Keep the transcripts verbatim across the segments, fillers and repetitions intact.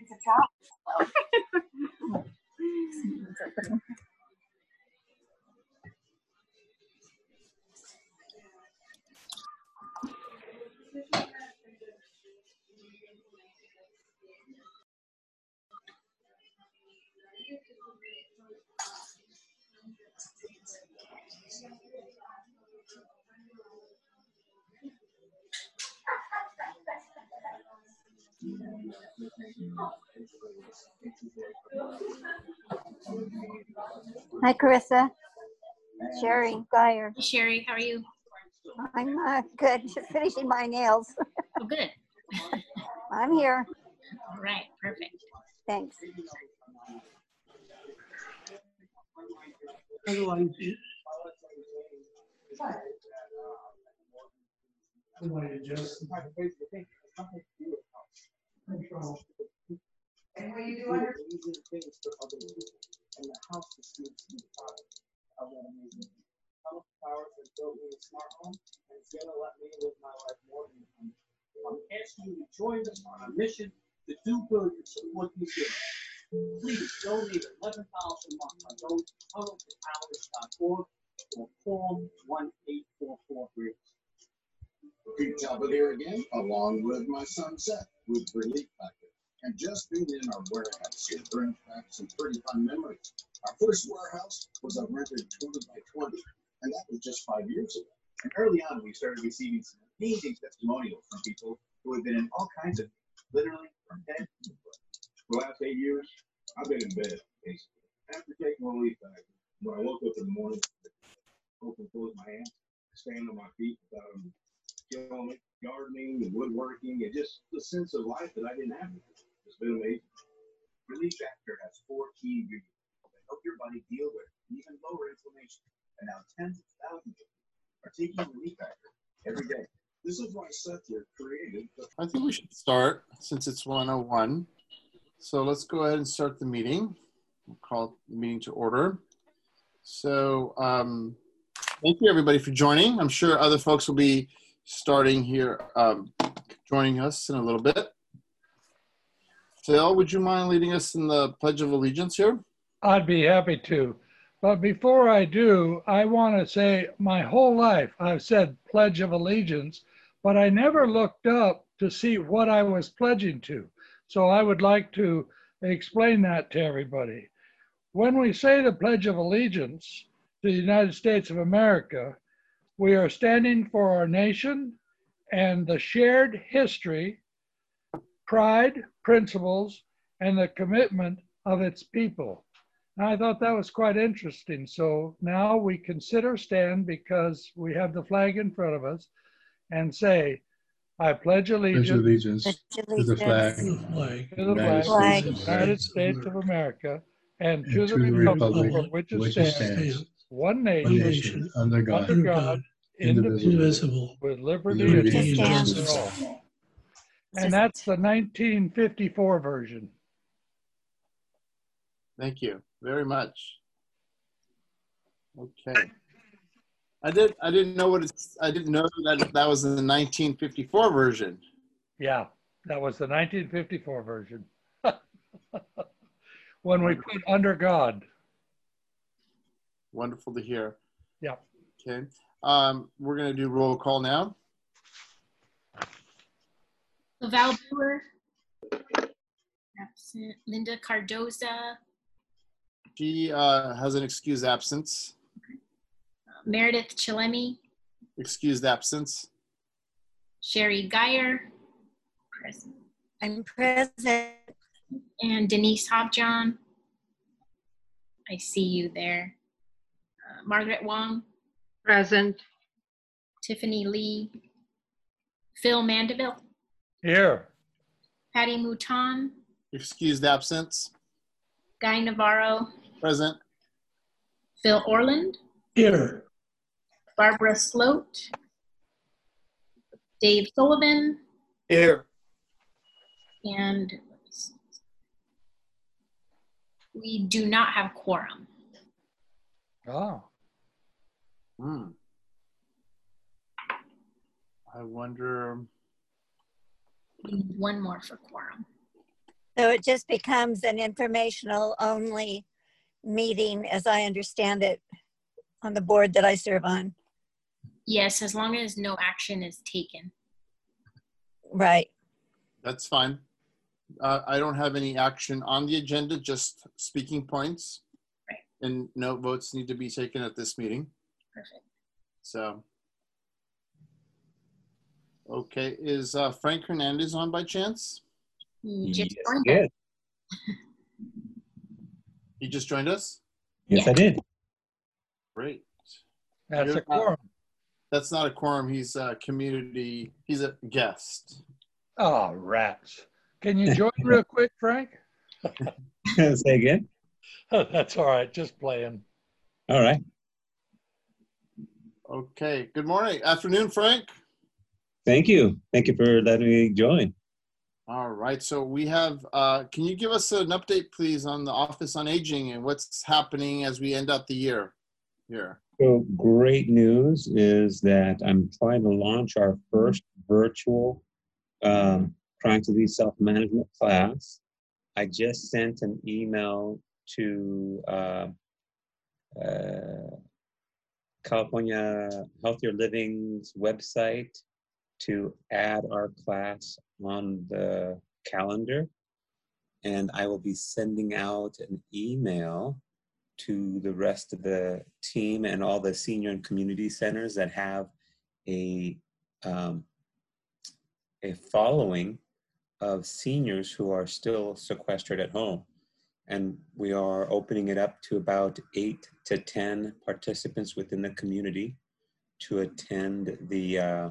Hi, Carissa. Sherry Geyer. Hey, Sherry, how are you? I'm uh, good. Just finishing my nails. Oh, good. I'm here. All right, perfect. Thanks. Otherwise, just And what you do under? And the house is to be part of that amazing. Thomas Powers has built me a smart home and it's gonna let me live my life more than I'm asking you to join us on a mission to do good and support these kids. Please donate eleven dollars a month by going to tunnel to towers dot org or call one eight four four three. Pete Talbot here again, along with my son Seth, with Relief Factor. And just being in our warehouse here brings back some pretty fun memories. Our first warehouse was a rented twenty by twenty, and that was just five years ago. And early on, we started receiving some amazing testimonials from people who had been in all kinds of, literally, from bed to foot. For the last eight years, I've been in bed, basically. After taking Relief Factor, when I woke up in the morning, open and close my hands, stand on my feet without them killing me, gardening and woodworking, and just the sense of life that I didn't have before. It's been amazing. Relief Factor has four key ingredients that help your body deal with even lower inflammation. And now tens of thousands of people are taking Relief Factor every day. This is why Seth here created. I think we should start since it's one oh one. So let's go ahead and start the meeting. We'll call the meeting to order. So um, thank you everybody for joining. I'm sure other folks will be starting here, um, joining us in a little bit. Phil, would you mind leading us in the Pledge of Allegiance here? I'd be happy to. But before I do, I want to say my whole life I've said Pledge of Allegiance, but I never looked up to see what I was pledging to. So I would like to explain that to everybody. When we say the Pledge of Allegiance to the United States of America, we are standing for our nation and the shared history, pride, principles, and the commitment of its people. And I thought that was quite interesting. So now we consider stand because we have the flag in front of us and say, I pledge allegiance, pledge allegiance to the flag, to the flag, to the flag, flag of the United States of America, and, and to, to the the republic, republic for which it which it stands, stands, one nation, one nation, under God, under God, indivisible, indivisible, with liberty, liberty and and justice justice for all. And that's the nineteen fifty-four version. Thank you very much. Okay. I did. I didn't know what it's. I didn't know that that was the nineteen fifty-four version. Yeah, that was the nineteen fifty-four version. When we put under God. Wonderful to hear. Yeah. Okay. Um, we're going to do roll call now. Val Brewer, absent. Linda Cardoza, She uh, has an excused absence. Meredith Chillemi, Excused absence. Sherry Geyer, present. I'm present. And Denise Hobjohn. I see you there. Uh, Margaret Wong. Present. Tiffany Lee. Phil Mandeville. Here. Patty Mouton. Excused absence. Guy Navarro. Present. Phil Orland. Here. Barbara Sloat. Dave Sullivan. Here. And we do not have quorum. Oh. Hmm. I wonder. We need one more for quorum. So it just becomes an informational only meeting, as I understand it, on the board that I serve on. Yes, as long as no action is taken. Right. That's fine. Uh, I don't have any action on the agenda, just speaking points. Right. And no votes need to be taken at this meeting. Perfect. So, okay, is uh, Frank Hernandez on by chance? You just Yes, joined yes. us. He just joined us? Yes, Yeah. I did. Great. That's You're a quorum. not- That's not a quorum. He's a community, he's a guest. Oh, rats. Can you join real quick, Frank? Say again. That's all right. Just playing. All right. Okay, good morning. Afternoon, Frank. Thank you. Thank you for letting me join. All right, so we have, uh, can you give us an update, please, on the Office on Aging and what's happening as we end out the year here? So great news is that I'm trying to launch our first virtual um, Chronic Disease Self-Management class. I just sent an email to uh, uh, California Healthier Living's website to add our class on the calendar. And I will be sending out an email to the rest of the team and all the senior and community centers that have a, um, a following of seniors who are still sequestered at home. And we are opening it up to about eight to ten participants within the community to attend the uh,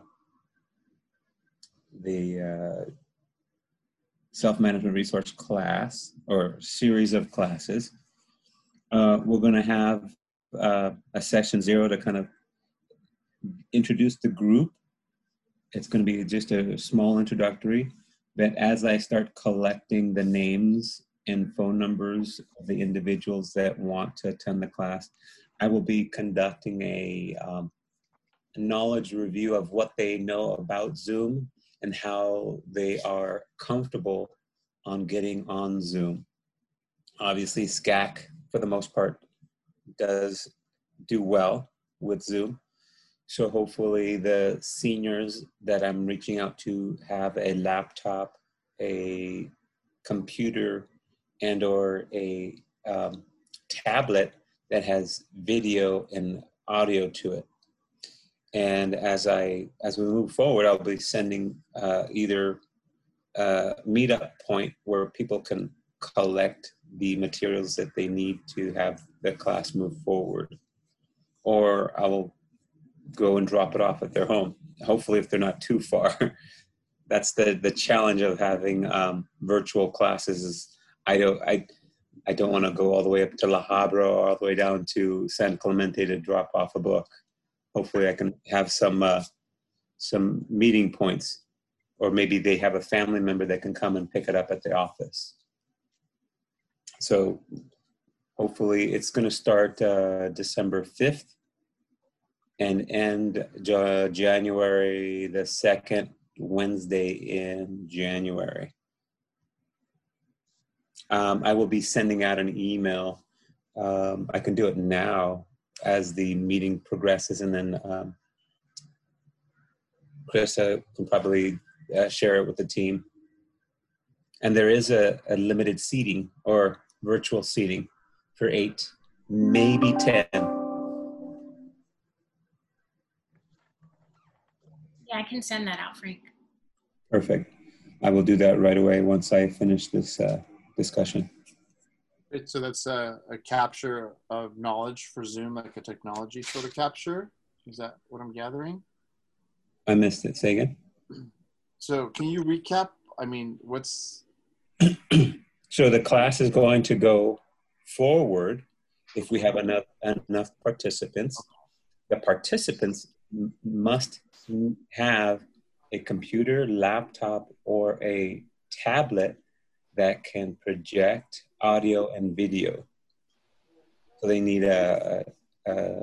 the uh, self-management resource class or series of classes. Uh, we're going to have uh, a session zero to kind of introduce the group. It's going to be just a small introductory, but as I start collecting the names and phone numbers of the individuals that want to attend the class, I will be conducting a, um, a knowledge review of what they know about Zoom and how they are comfortable on getting on Zoom. Obviously, S C A C, for the most part, does do well with Zoom. So hopefully the seniors that I'm reaching out to have a laptop, a computer, and or a um, tablet that has video and audio to it. And as I as we move forward, I'll be sending uh, either a meetup point where people can collect the materials that they need to have the class move forward, or I will go and drop it off at their home. Hopefully, if they're not too far. That's the the challenge of having um, virtual classes. Is I don't I I don't want to go all the way up to La Habra or all the way down to San Clemente to drop off a book. Hopefully, I can have some uh, some meeting points, or maybe they have a family member that can come and pick it up at the office. So hopefully, it's going to start uh, December fifth and end uh, January the second Wednesday in January. Um, I will be sending out an email. Um, I can do it now as the meeting progresses, and then um, Chris uh, can probably uh, share it with the team. And there is a, a limited seating or virtual seating for eight, maybe ten. Yeah, I can send that out, Frank. Perfect. I will do that right away once I finish this uh, discussion. Right, so that's a, a capture of knowledge for Zoom, like a technology sort of capture. Is that what I'm gathering? I missed it. Say again. So can you recap? I mean, what's... So the class is going to go forward if we have enough, enough participants. The participants m- must have a computer, laptop, or a tablet that can project audio and video. So they need a, a, a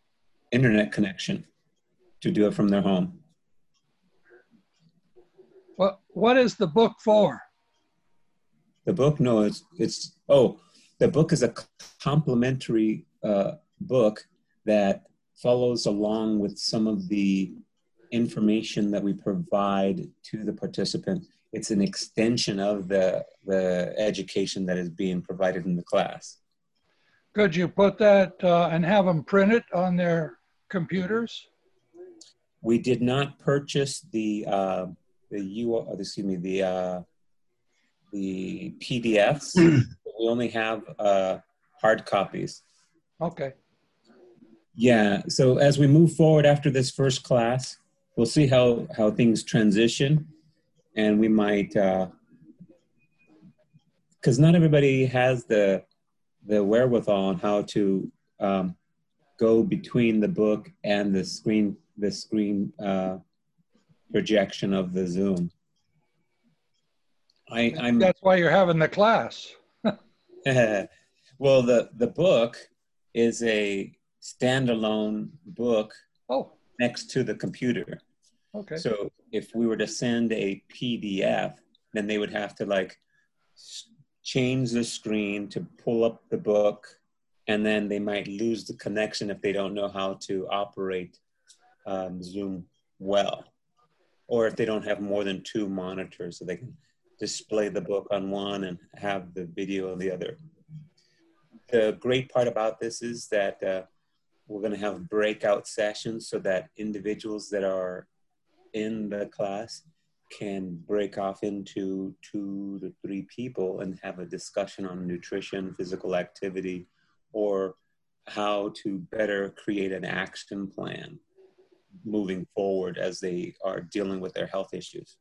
internet connection to do it from their home. What, what is the book for? The book, no, it's, it's oh, the book is a complementary uh, book that follows along with some of the information that we provide to the participant. It's an extension of the, the education that is being provided in the class. Could you put that uh, and have them print it on their computers? We did not purchase the uh, the U uh, excuse me the uh, the P D Fs. We only have uh, hard copies. Okay. Yeah. So as we move forward after this first class, we'll see how how things transition, and we might because uh, not everybody has the the wherewithal on how to um, go between the book and the screen the screen uh, projection of the Zoom. I, I'm That's why you're having the class. well, the the book is a standalone book Oh, next to the computer. okay. So if we were to send a P D F, then they would have to like s- change the screen to pull up the book, and then they might lose the connection if they don't know how to operate um, Zoom well, or if they don't have more than two monitors so they can display the book on one and have the video on the other. The great part about this is that uh, we're going to have breakout sessions so that individuals that are in the class can break off into two to three people and have a discussion on nutrition, physical activity, or how to better create an action plan moving forward as they are dealing with their health issues.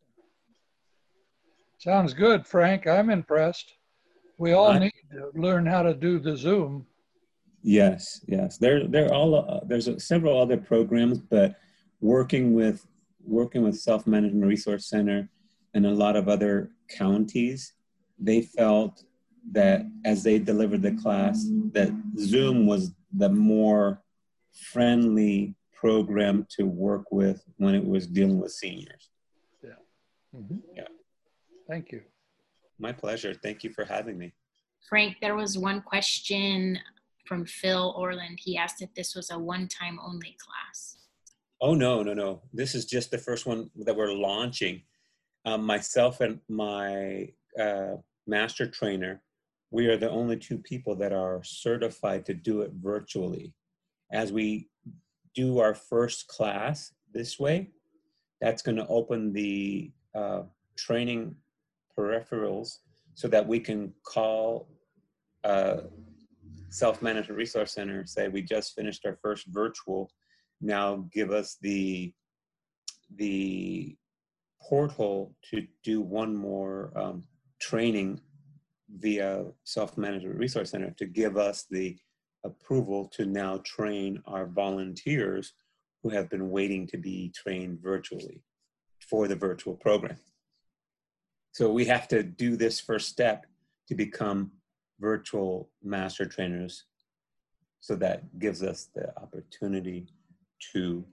Sounds good, Frank. I'm impressed. We all I- need to learn how to do the Zoom. Yes, yes. There, there are all. Uh, there's uh, several other programs, but working with working with Self Management Resource Center and a lot of other counties, they felt that as they delivered the class, that Zoom was the more friendly program to work with when it was dealing with seniors. Mm-hmm. Yeah. Thank you. My pleasure. Thank you for having me. Frank, there was one question from Phil Orland. He asked if this was a one-time only class. Oh, no, no, no. This is just the first one that we're launching. Um, myself and my uh, master trainer, we are the only two people that are certified to do it virtually. As we do our first class this way, that's going to open the uh, training peripherals so that we can call uh, Self-Management Resource Center, say we just finished our first virtual, now give us the the portal to do one more um, training via Self-Management Resource Center to give us the approval to now train our volunteers who have been waiting to be trained virtually for the virtual program. So we have to do this first step to become virtual master trainers. So that gives us the opportunity to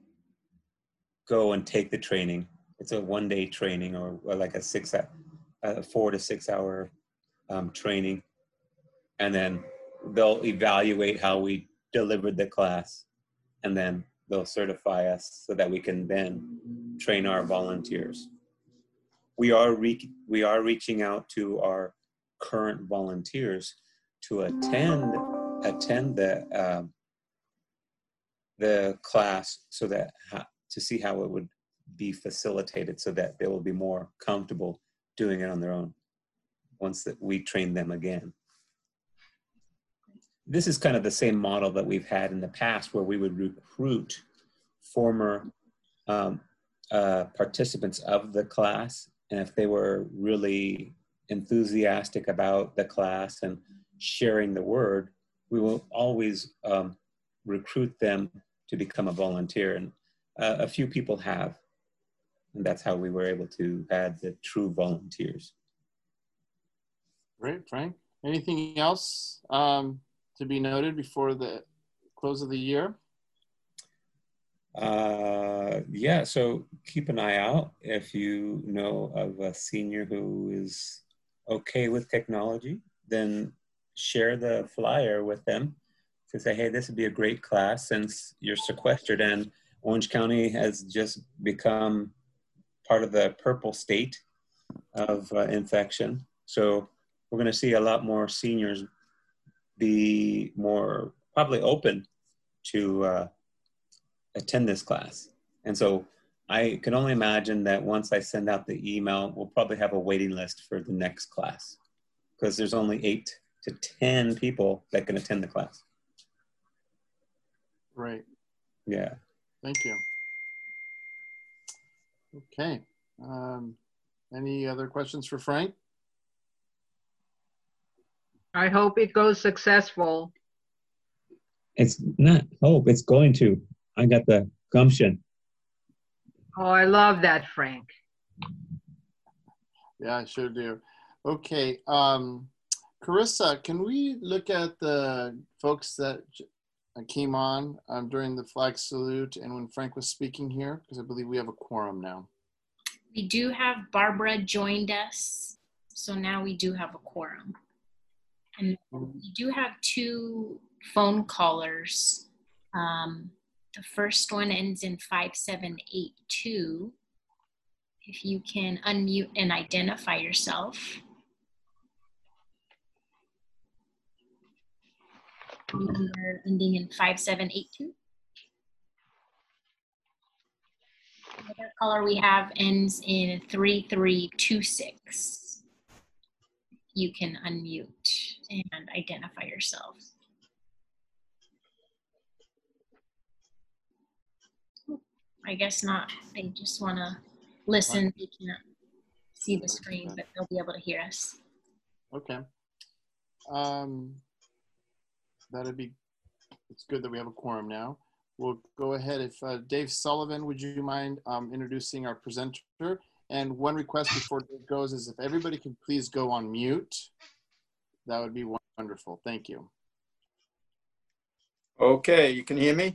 go and take the training. It's a one day training or, or like a six, a four to six hour um, training. And then they'll evaluate how we delivered the class, and then they'll certify us so that we can then train our volunteers. We are, re- we are reaching out to our current volunteers to attend, attend the, uh, the class so that ha- to see how it would be facilitated so that they will be more comfortable doing it on their own once that we train them again. This is kind of the same model that we've had in the past where we would recruit former um, uh, participants of the class, and if they were really enthusiastic about the class and sharing the word, we will always um, recruit them to become a volunteer, and uh, a few people have, and that's how we were able to add the true volunteers. Great, Frank. Anything else um, to be noted before the close of the year? Uh, yeah, so keep an eye out if you know of a senior who is okay with technology, then share the flyer with them to say, hey, this would be a great class since you're sequestered, and Orange County has just become part of the purple state of uh, infection. So we're going to see a lot more seniors be more probably open to uh, attend this class. And so I can only imagine that once I send out the email, we'll probably have a waiting list for the next class because there's only eight to ten people that can attend the class. Great. Yeah. Thank you. Okay. Um, any other questions for Frank? I hope it goes successful. It's not hope, it's going to. I got the gumption. Oh, I love that, Frank. Yeah, I sure do. Okay. Um, Carissa, can we look at the folks that came on um, during the flag salute and when Frank was speaking here? Because I believe we have a quorum now. We do have Barbara joined us, so now we do have a quorum. And we do have two phone callers. Um, the first one ends in five seven eight two. If you can unmute and identify yourself. Number ending in five seven eight two. The other caller we have ends in three three two six. You can unmute and identify yourself. I guess not. They just want to listen. They can't see the screen, but they'll be able to hear us. Okay. Um, that'd be, it's good that we have a quorum now. We'll go ahead. If uh, Dave Sullivan, would you mind um, introducing our presenter? And one request before Dave goes is if everybody can please go on mute, that would be wonderful. Thank you. Okay, you can hear me?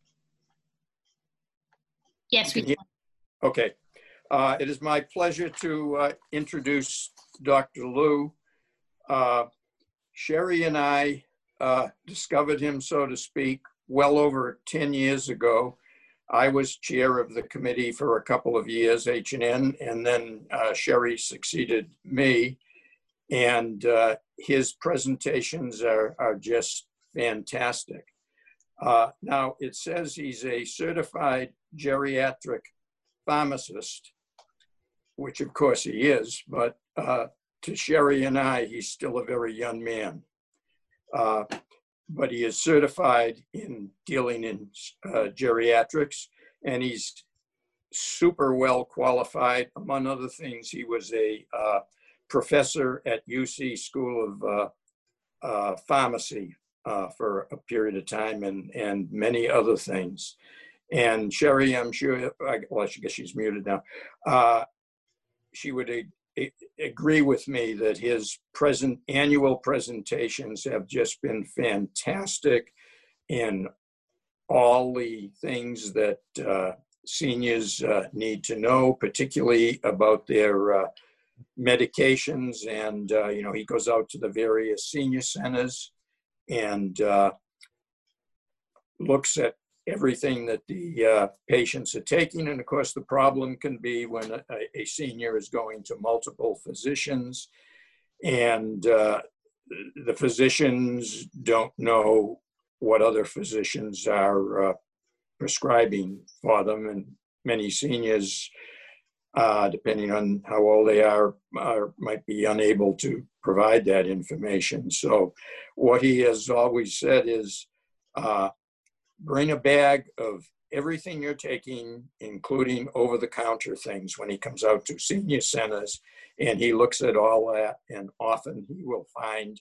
Yes, we can. Okay. Uh, it is my pleasure to uh, introduce Doctor Liu. Uh, Sherry and I uh, discovered him, so to speak, well over ten years ago. I was chair of the committee for a couple of years, H and N, and then uh, Sherry succeeded me. And uh, his presentations are, are just fantastic. Uh, now, it says he's a certified geriatric pharmacist, which of course he is, but uh, to Sherry and I, he's still a very young man. Uh, but he is certified in dealing in uh, geriatrics, and he's super well qualified. Among other things, he was a uh, professor at U C School of uh, uh, Pharmacy uh, for a period of time, and, and many other things. And Sherry, I'm sure, I, well, I guess she's muted now. Uh, she would a, a, agree with me that his present annual presentations have just been fantastic in all the things that uh, seniors uh, need to know, particularly about their uh, medications. And, uh, you know, he goes out to the various senior centers and uh, looks at everything that the uh, patients are taking. And of course, the problem can be when a, a senior is going to multiple physicians and uh, the physicians don't know what other physicians are uh, prescribing for them. And many seniors, uh, depending on how old they are, are, might be unable to provide that information. So what he has always said is, uh, bring a bag of everything you're taking, including over-the-counter things, when he comes out to senior centers, and he looks at all that, and often he will find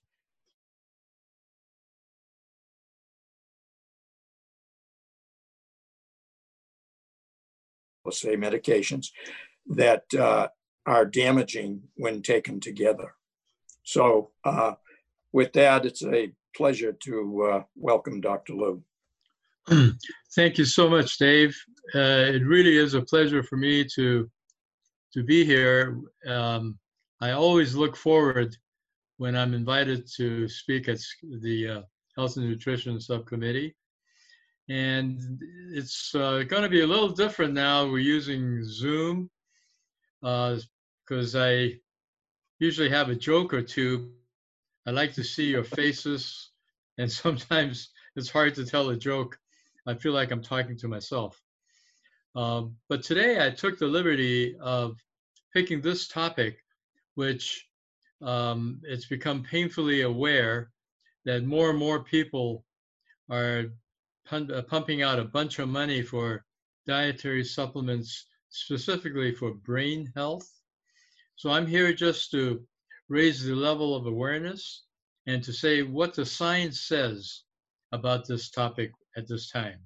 let's say medications that uh, are damaging when taken together. So uh, with that, it's a pleasure to uh, welcome Doctor Liu. Thank you so much, Dave. Uh, it really is a pleasure for me to to be here. Um, I always look forward when I'm invited to speak at the uh, Health and Nutrition Subcommittee. And it's uh, going to be a little different now. We're using Zoom because uh, I usually have a joke or two. I like to see your faces, and sometimes it's hard to tell a joke. I feel like I'm talking to myself. Um, but today I took the liberty of picking this topic, which um, it's become painfully aware that more and more people are pun- uh, pumping out a bunch of money for dietary supplements, specifically for brain health. So I'm here just to raise the level of awareness and to say what the science says about this topic at this time.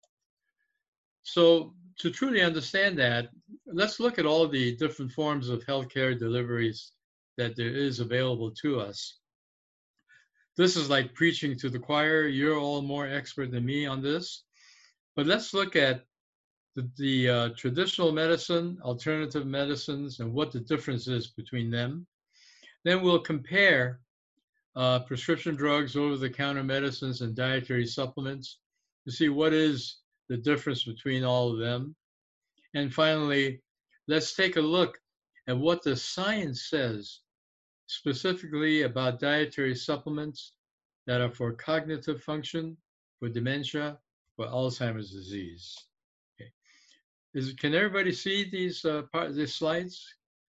So to truly understand that, let's look at all the different forms of healthcare deliveries that there is available to us. This is like preaching to the choir. You're all more expert than me on this. But let's look at the, the uh, traditional medicine, alternative medicines, and what the difference is between them. Then we'll compare uh, prescription drugs, over-the-counter medicines, and dietary supplements to see what is the difference between all of them. And finally, let's take a look at what the science says specifically about dietary supplements that are for cognitive function, for dementia, for Alzheimer's disease. Okay. Is, can everybody see these, uh, part, these slides?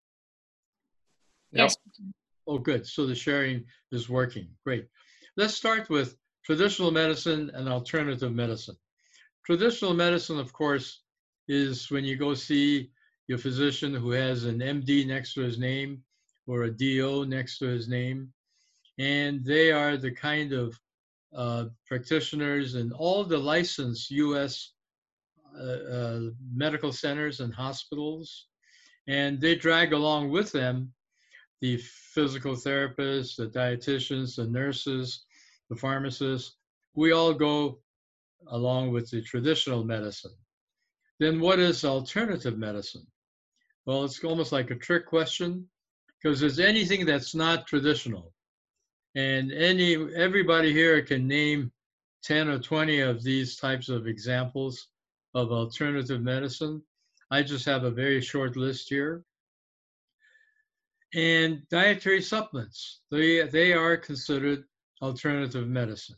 Yes. Oh, good. So the sharing is working. Great. Let's start with traditional medicine and alternative medicine. Traditional medicine, of course, is when you go see your physician who has an M D next to his name or a D O next to his name. And they are the kind of uh, practitioners in all the licensed U S uh, uh, medical centers and hospitals. And they drag along with them the physical therapists, the dietitians, the nurses, the pharmacists. We all go along with the traditional medicine. Then what is alternative medicine? Well, it's almost like a trick question because there's anything that's not traditional. And any everybody here can name ten or twenty of these types of examples of alternative medicine. I just have a very short list here. And dietary supplements, they, they are considered alternative medicine.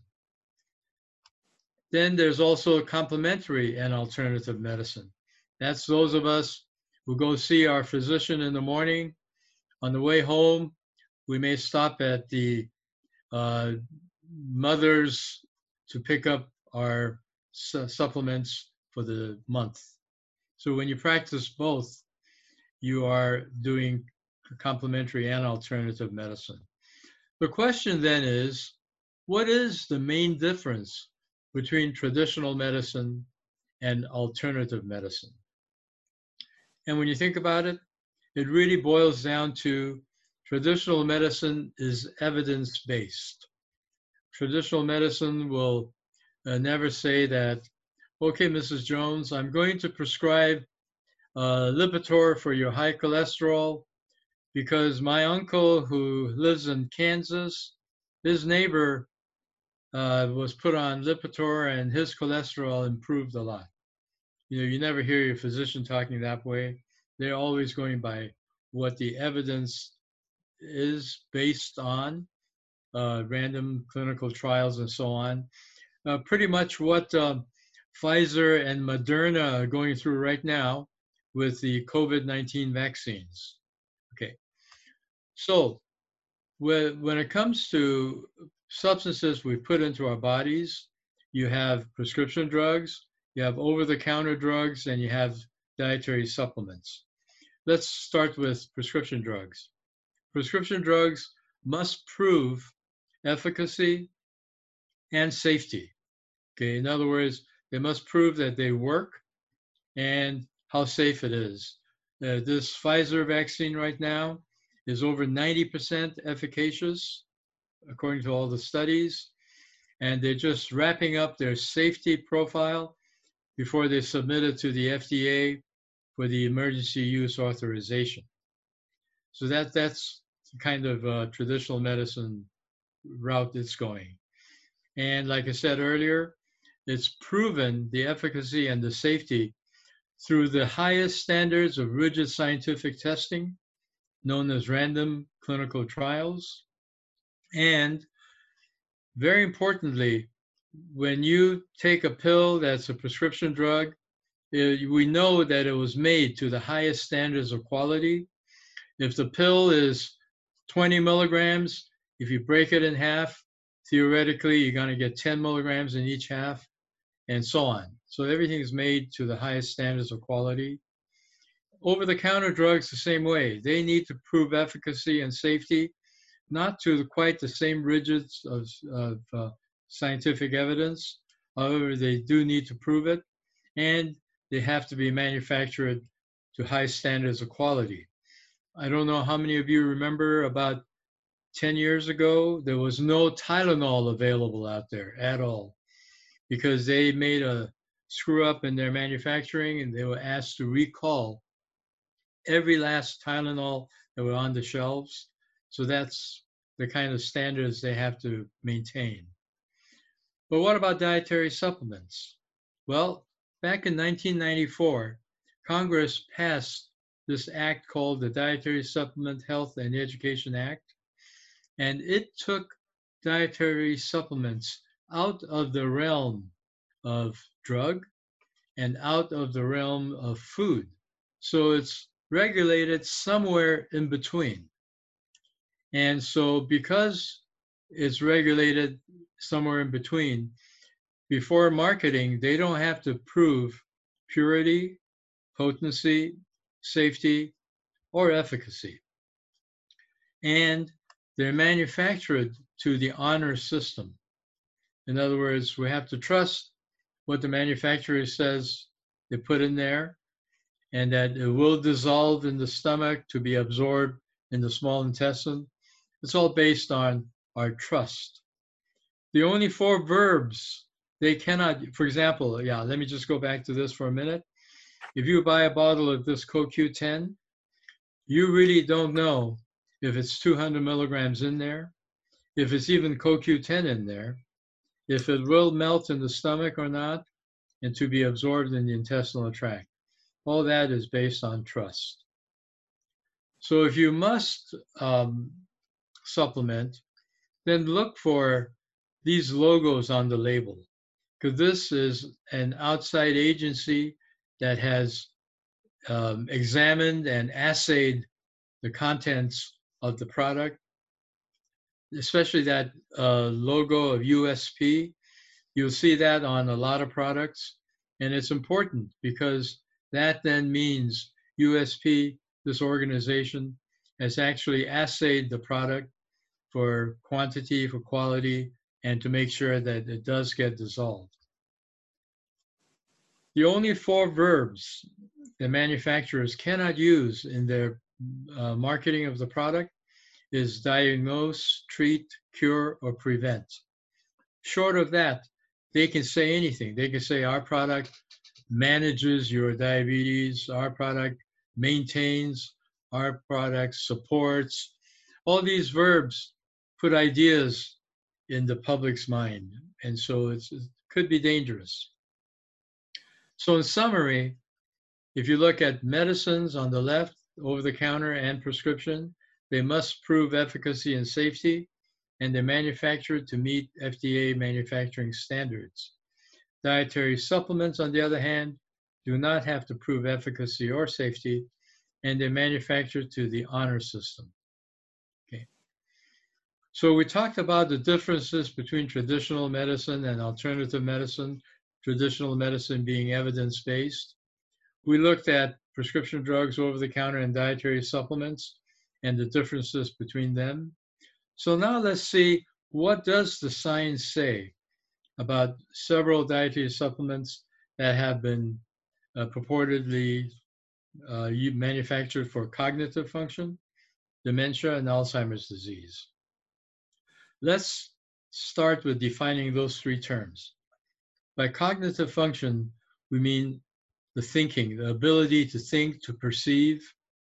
Then there's also complementary and alternative medicine. That's those of us who go see our physician in the morning. On the way home, we may stop at the uh, Mother's to pick up our su- supplements for the month. So when you practice both, you are doing complementary and alternative medicine. The question then is, what is the main difference between traditional medicine and alternative medicine? And when you think about it, it really boils down to traditional medicine is evidence-based. Traditional medicine will uh, never say that, okay, Missus Jones, I'm going to prescribe uh, Lipitor for your high cholesterol because my uncle who lives in Kansas, his neighbor uh, was put on Lipitor and his cholesterol improved a lot. You know, you never hear your physician talking that way. They're always going by what the evidence is based on, uh, random clinical trials and so on. Uh, pretty much what um, Pfizer and Moderna are going through right now with the COVID nineteen vaccines. Okay, so when, when it comes to substances we put into our bodies, you have prescription drugs, you have over-the-counter drugs, and you have dietary supplements. Let's start with prescription drugs. Prescription drugs must prove efficacy and safety. Okay, in other words, they must prove that they work and how safe it is. Uh, this Pfizer vaccine right now is over ninety percent efficacious, according to all the studies. and they're just wrapping up their safety profile before they submit it to the F D A for the emergency use authorization. So that, that's the kind of uh, traditional medicine route it's going. And like I said earlier, it's proven the efficacy and the safety through the highest standards of rigid scientific testing, known as random clinical trials. And very importantly, when you take a pill that's a prescription drug, it, we know that it was made to the highest standards of quality. If the pill is twenty milligrams, if you break it in half, theoretically, you're going to get ten milligrams in each half, and so on. So everything is made to the highest standards of quality. Over-the-counter drugs, the same way. They need to prove efficacy and safety, not to the, quite the same rigids of, of uh, scientific evidence. However, they do need to prove it, and they have to be manufactured to high standards of quality. I don't know how many of you remember about ten years ago, there was no Tylenol available out there at all because they made a screw up in their manufacturing and they were asked to recall every last Tylenol that were on the shelves. So that's the kind of standards they have to maintain. But what about dietary supplements? Well, back in nineteen ninety-four, Congress passed this act called the Dietary Supplement Health and Education Act, and it took dietary supplements out of the realm of drug and out of the realm of food. So it's regulated somewhere in between. And so because it's regulated somewhere in between, before marketing, they don't have to prove purity, potency, safety, or efficacy. And they're manufactured to the honor system. In other words, we have to trust what the manufacturer says they put in there, and that it will dissolve in the stomach to be absorbed in the small intestine. It's all based on our trust. The only four verbs they cannot, for example, yeah, let me just go back to this for a minute. If you buy a bottle of this Co Q ten, you really don't know if it's two hundred milligrams in there, if it's even Co Q ten in there, if it will melt in the stomach or not, and to be absorbed in the intestinal tract. All that is based on trust. So if you must um, supplement, then look for these logos on the label, because this is an outside agency that has um, examined and assayed the contents of the product, especially that uh, logo of U S P. You'll see that on a lot of products, and it's important because that then means U S P, this organization, has actually assayed the product for quantity, for quality, and to make sure that it does get dissolved. The only four verbs the manufacturers cannot use in their uh, marketing of the product is diagnose, treat, cure, or prevent. Short of that, they can say anything. They can say our product manages your diabetes, our product maintains, our product supports. All these verbs put ideas in the public's mind, and so it's, it could be dangerous. So in summary, if you look at medicines on the left, over-the-counter and prescription, they must prove efficacy and safety, and they're manufactured to meet F D A manufacturing standards. Dietary supplements, on the other hand, do not have to prove efficacy or safety, and they're manufactured to the honor system. Okay. So we talked about the differences between traditional medicine and alternative medicine, traditional medicine being evidence-based. We looked at prescription drugs, over-the-counter, and dietary supplements, and the differences between them. So now let's see, what does the science say about several dietary supplements that have been uh, purportedly uh, manufactured for cognitive function, dementia, and Alzheimer's disease. Let's start with defining those three terms. By cognitive function, we mean the thinking, the ability to think, to perceive,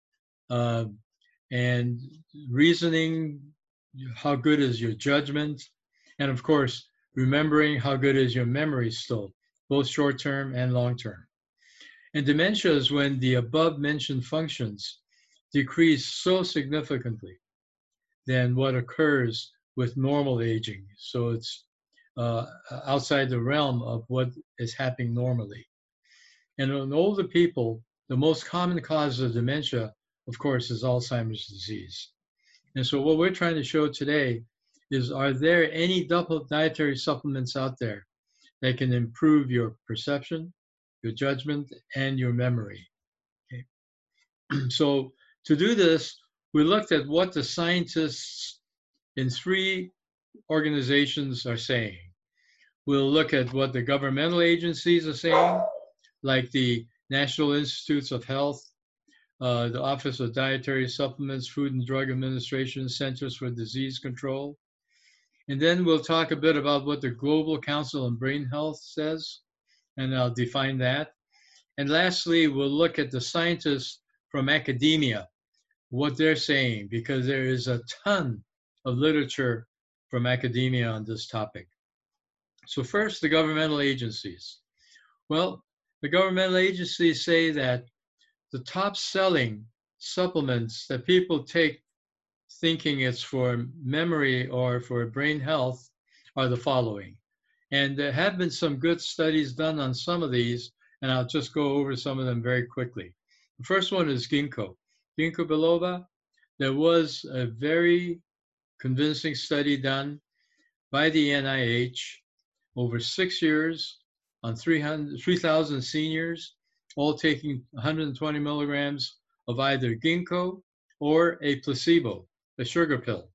uh, and reasoning, how good is your judgment, and of course, remembering how good is your memory still, both short-term and long-term. And dementia is when the above-mentioned functions decrease so significantly than what occurs with normal aging. So it's uh, outside the realm of what is happening normally. And in older people, the most common cause of dementia, of course, is Alzheimer's disease. And so what we're trying to show today is, are there any dietary supplements out there that can improve your perception, your judgment, and your memory? Okay. So to do this, we looked at what the scientists in three organizations are saying. We'll look at what the governmental agencies are saying, like the National Institutes of Health, uh, the Office of Dietary Supplements, Food and Drug Administration, Centers for Disease Control. And then we'll talk a bit about what the Global Council on Brain Health says, and I'll define that. And lastly, we'll look at the scientists from academia, what they're saying, because there is a ton of literature from academia on this topic. So first, the governmental agencies. Well, the governmental agencies say that the top selling supplements that people take thinking it's for memory or for brain health are the following. And there have been some good studies done on some of these, and I'll just go over some of them very quickly. The first one is ginkgo. Ginkgo biloba. There was a very convincing study done by the N I H over six years on three thousand seniors, all taking one hundred twenty milligrams of either ginkgo or a placebo, a sugar pill.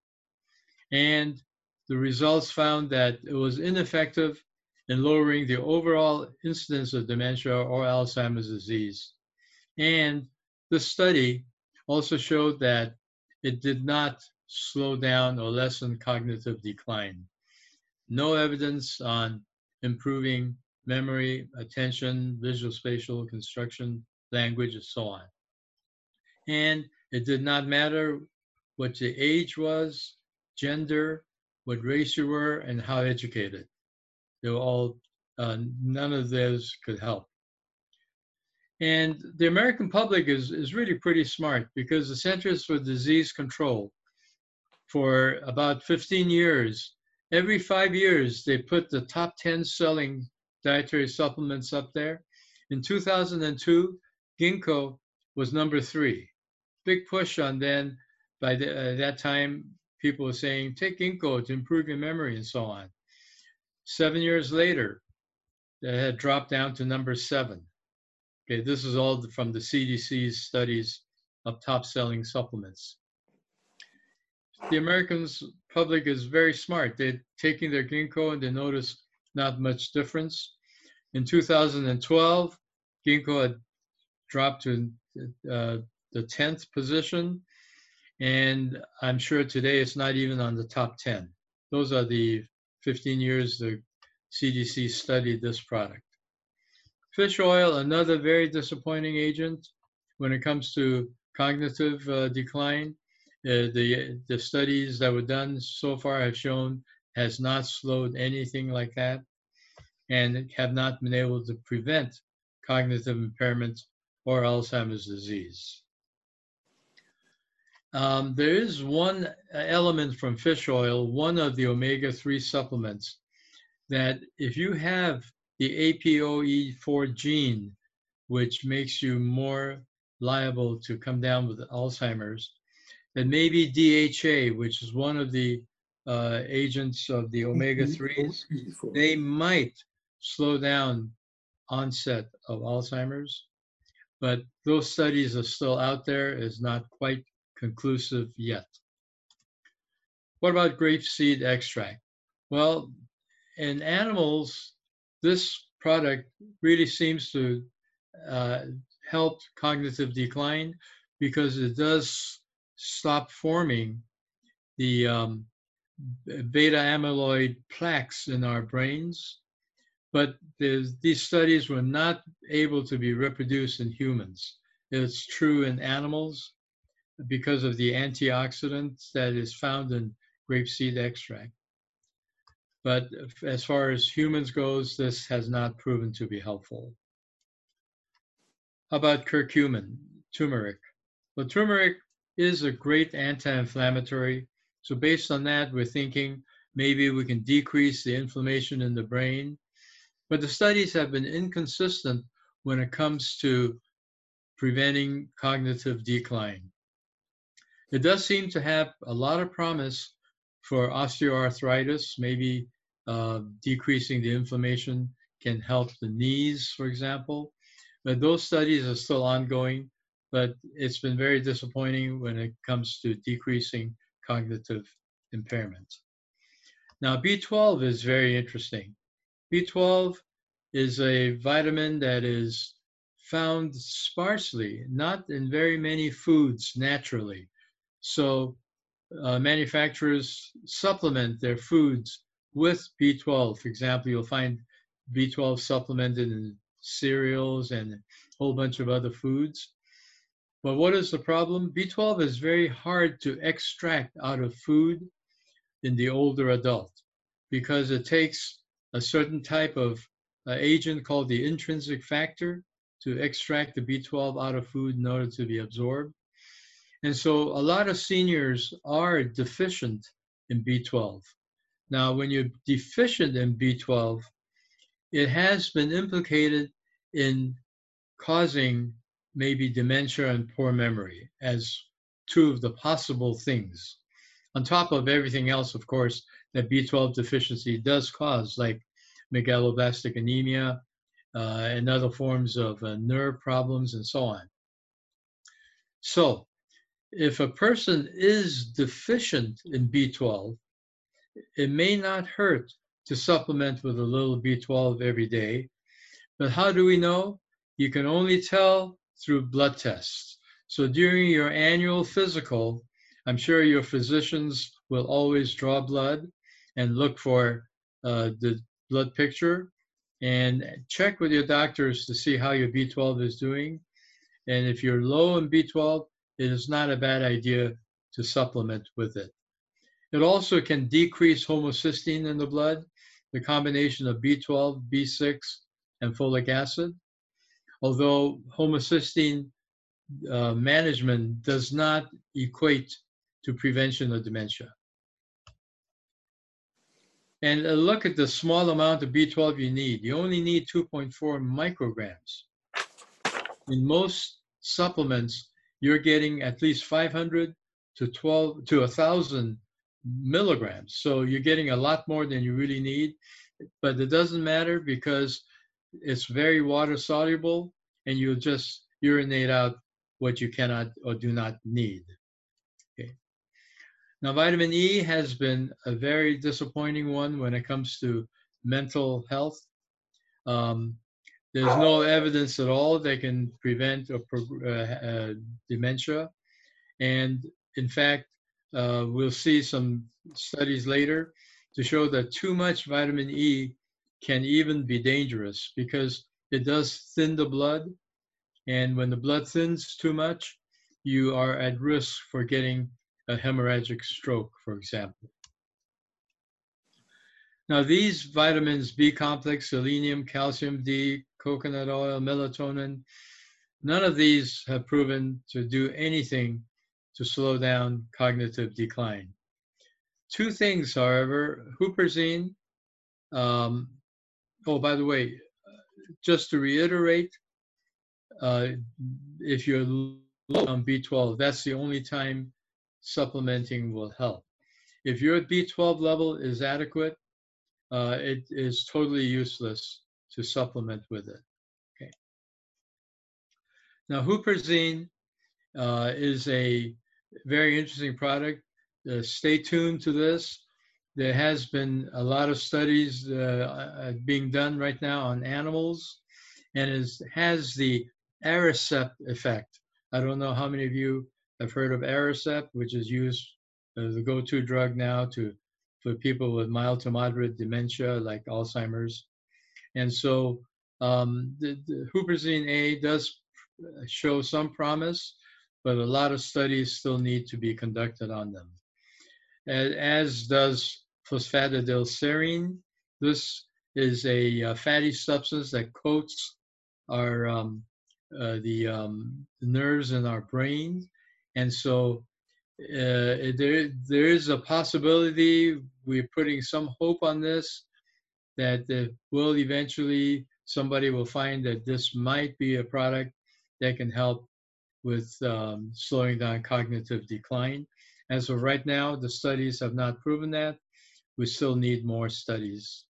And the results found that it was ineffective in lowering the overall incidence of dementia or Alzheimer's disease. And the study also showed that it did not slow down or lessen cognitive decline. No evidence on improving memory, attention, visual spatial construction, language, and so on. And it did not matter what your age was, gender, what race you were, and how educated. They were all, uh, none of those could help. And the American public is, is really pretty smart, because the Centers for Disease Control, for about fifteen years, every five years, they put the top ten selling dietary supplements up there. In two thousand two, ginkgo was number three. Big push on then, by the, uh, that time, people were saying, take ginkgo to improve your memory and so on. Seven years later, it had dropped down to number seven. Okay, this is all from the C D C's studies of top selling supplements. The American public is very smart. They're taking their ginkgo and they notice not much difference. In two thousand twelve, ginkgo had dropped to uh, the tenth position. And I'm sure today it's not even on the top ten. Those are the fifteen years the C D C studied this product. Fish oil, another very disappointing agent when it comes to cognitive uh, decline. Uh, the, the studies that were done so far have shown has not slowed anything like that, and have not been able to prevent cognitive impairment or Alzheimer's disease. Um, there is one element from fish oil, one of the omega three supplements, that if you have the A P O E four gene, which makes you more liable to come down with Alzheimer's, then maybe D H A, which is one of the uh, agents of the omega threes, they might slow down onset of Alzheimer's, but those studies are still out there, is not quite conclusive yet. What about grapeseed extract? Well, in animals, this product really seems to uh, help cognitive decline, because it does stop forming the um, beta amyloid plaques in our brains, but these studies were not able to be reproduced in humans. It's true in animals because of the antioxidants that is found in grapeseed extract. But as far as humans goes, this has not proven to be helpful. How about curcumin, turmeric? Well, turmeric is a great anti-inflammatory. So based on that, we're thinking maybe we can decrease the inflammation in the brain. But the studies have been inconsistent when it comes to preventing cognitive decline. It does seem to have a lot of promise for osteoarthritis. Maybe uh, decreasing the inflammation can help the knees, for example. But those studies are still ongoing, but it's been very disappointing when it comes to decreasing cognitive impairment. Now, B twelve is very interesting. B twelve is a vitamin that is found sparsely, not in very many foods naturally. So uh, manufacturers supplement their foods with B twelve. For example, you'll find B twelve supplemented in cereals and a whole bunch of other foods. But what is the problem? B twelve is very hard to extract out of food in the older adult because it takes a certain type of uh, agent called the intrinsic factor to extract the B twelve out of food in order to be absorbed. And so a lot of seniors are deficient in B twelve. Now, when you're deficient in B twelve, it has been implicated in causing maybe dementia and poor memory as two of the possible things. On top of everything else, of course, that B twelve deficiency does cause, like megaloblastic anemia uh, and other forms of uh, nerve problems and so on. So if a person is deficient in B twelve, it may not hurt to supplement with a little B twelve every day. But how do we know? You can only tell through blood tests. So during your annual physical, I'm sure your physicians will always draw blood and look for uh, the blood picture and check with your doctors to see how your B twelve is doing. And if you're low in B twelve, it is not a bad idea to supplement with it. It also can decrease homocysteine in the blood, the combination of B twelve, B six, and folic acid. Although homocysteine uh, management does not equate to prevention of dementia. And uh, look at the small amount of B twelve you need. You only need two point four micrograms. In most supplements, you're getting at least five hundred to twelve to one thousand milligrams. So you're getting a lot more than you really need, but it doesn't matter because it's very water soluble and you'll just urinate out what you cannot or do not need. Okay. Now, vitamin E has been a very disappointing one when it comes to mental health. Um, there's no evidence at all that can prevent or uh, uh, dementia. And in fact, uh, we'll see some studies later to show that too much vitamin E can even be dangerous because it does thin the blood. And when the blood thins too much, you are at risk for getting a hemorrhagic stroke, for example. Now, these vitamins, B complex, selenium, calcium D, coconut oil, melatonin, none of these have proven to do anything to slow down cognitive decline. Two things, however, huperzine. Um, oh, by the way, just to reiterate, uh, if you're low on B twelve, that's the only time supplementing will help. If your B twelve level is adequate, uh, it is totally useless to supplement with it. Okay. Now, huperzine uh, is a very interesting product. Uh, stay tuned to this. There has been a lot of studies uh, being done right now on animals, and it has the Aricept effect. I don't know how many of you have heard of Aricept, which is used as the go-to drug now to for people with mild to moderate dementia like Alzheimer's. And so um, the, the huperzine A does show some promise, but a lot of studies still need to be conducted on them. As, as does phosphatidylserine. This is a, uh fatty substance that coats our um, uh, the, um, the nerves in our brain, and so uh, there there is a possibility. We're putting some hope on this, that uh, will eventually somebody will find that this might be a product that can help with um, slowing down cognitive decline. As of right now, the studies have not proven that. We still need more studies.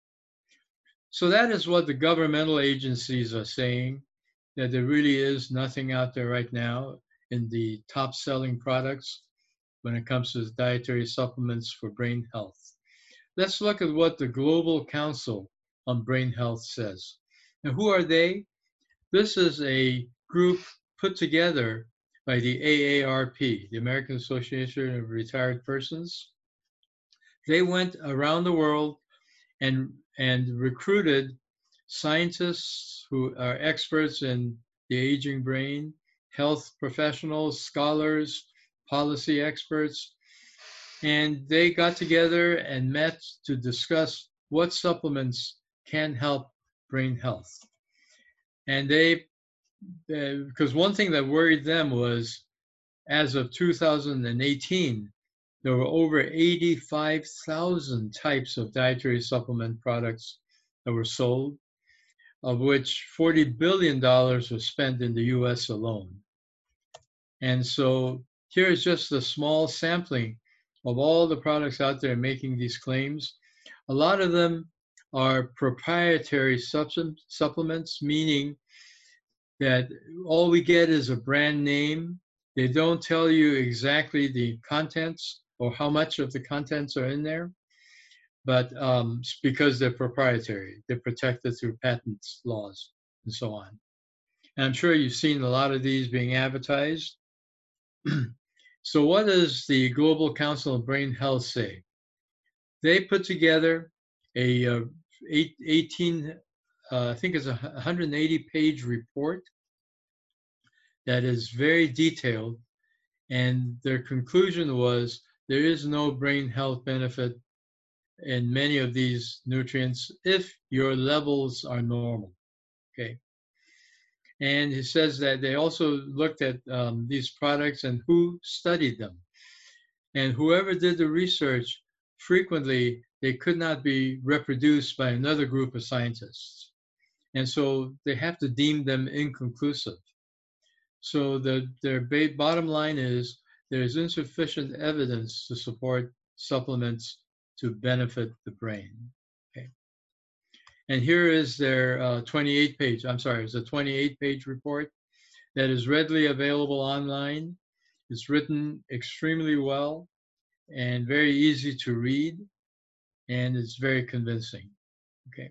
So that is what the governmental agencies are saying, that there really is nothing out there right now in the top selling products when it comes to dietary supplements for brain health. Let's look at what the Global Council on Brain Health says. And who are they? This is a group put together by the A A R P, the American Association of Retired Persons. They went around the world and, and recruited scientists who are experts in the aging brain, health professionals, scholars, policy experts, and they got together and met to discuss what supplements can help brain health. And they, because one thing that worried them was, as of two thousand eighteen, there were over eighty-five thousand types of dietary supplement products that were sold, of which forty billion dollars was spent in the U S alone. And so here is just a small sampling of all the products out there making these claims. A lot of them are proprietary supplements, meaning that all we get is a brand name. They don't tell you exactly the contents or how much of the contents are in there, but um, because they're proprietary, they're protected through patents laws and so on. And I'm sure you've seen a lot of these being advertised. So what does the Global Council of Brain Health say? They put together a uh, eighteen, uh, I think it's a one hundred eighty page report that is very detailed. And their conclusion was there is no brain health benefit in many of these nutrients if your levels are normal, okay? And he says that they also looked at um, these products and who studied them. And whoever did the research, frequently they could not be reproduced by another group of scientists. And so they have to deem them inconclusive. So the, their bottom line is there's insufficient evidence to support supplements to benefit the brain. Okay. And here is their uh, twenty-eight page, I'm sorry, it's a twenty-eight page report that is readily available online. It's written extremely well and very easy to read, and it's very convincing. Okay.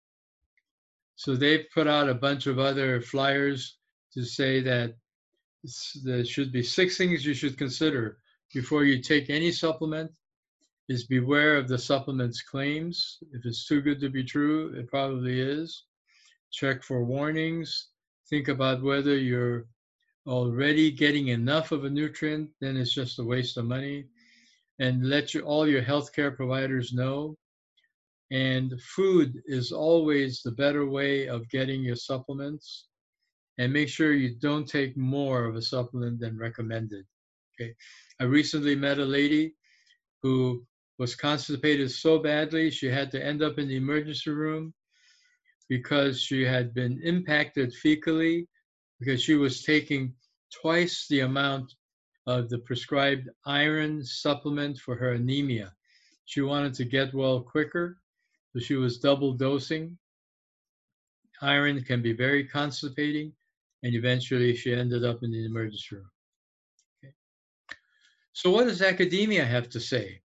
So they've put out a bunch of other flyers to say that there should be six things you should consider before you take any supplement. Is beware of the supplement's claims. If it's too good to be true, it probably is. Check for warnings. Think about whether you're already getting enough of a nutrient, then it's just a waste of money. And let your, all your healthcare providers know. And food is always the better way of getting your supplements. And make sure you don't take more of a supplement than recommended. Okay. I recently met a lady who was constipated so badly she had to end up in the emergency room because she had been impacted fecally because she was taking twice the amount of the prescribed iron supplement for her anemia. She wanted to get well quicker, so she was double dosing. Iron can be very constipating, and eventually she ended up in the emergency room. Okay. So what does academia have to say?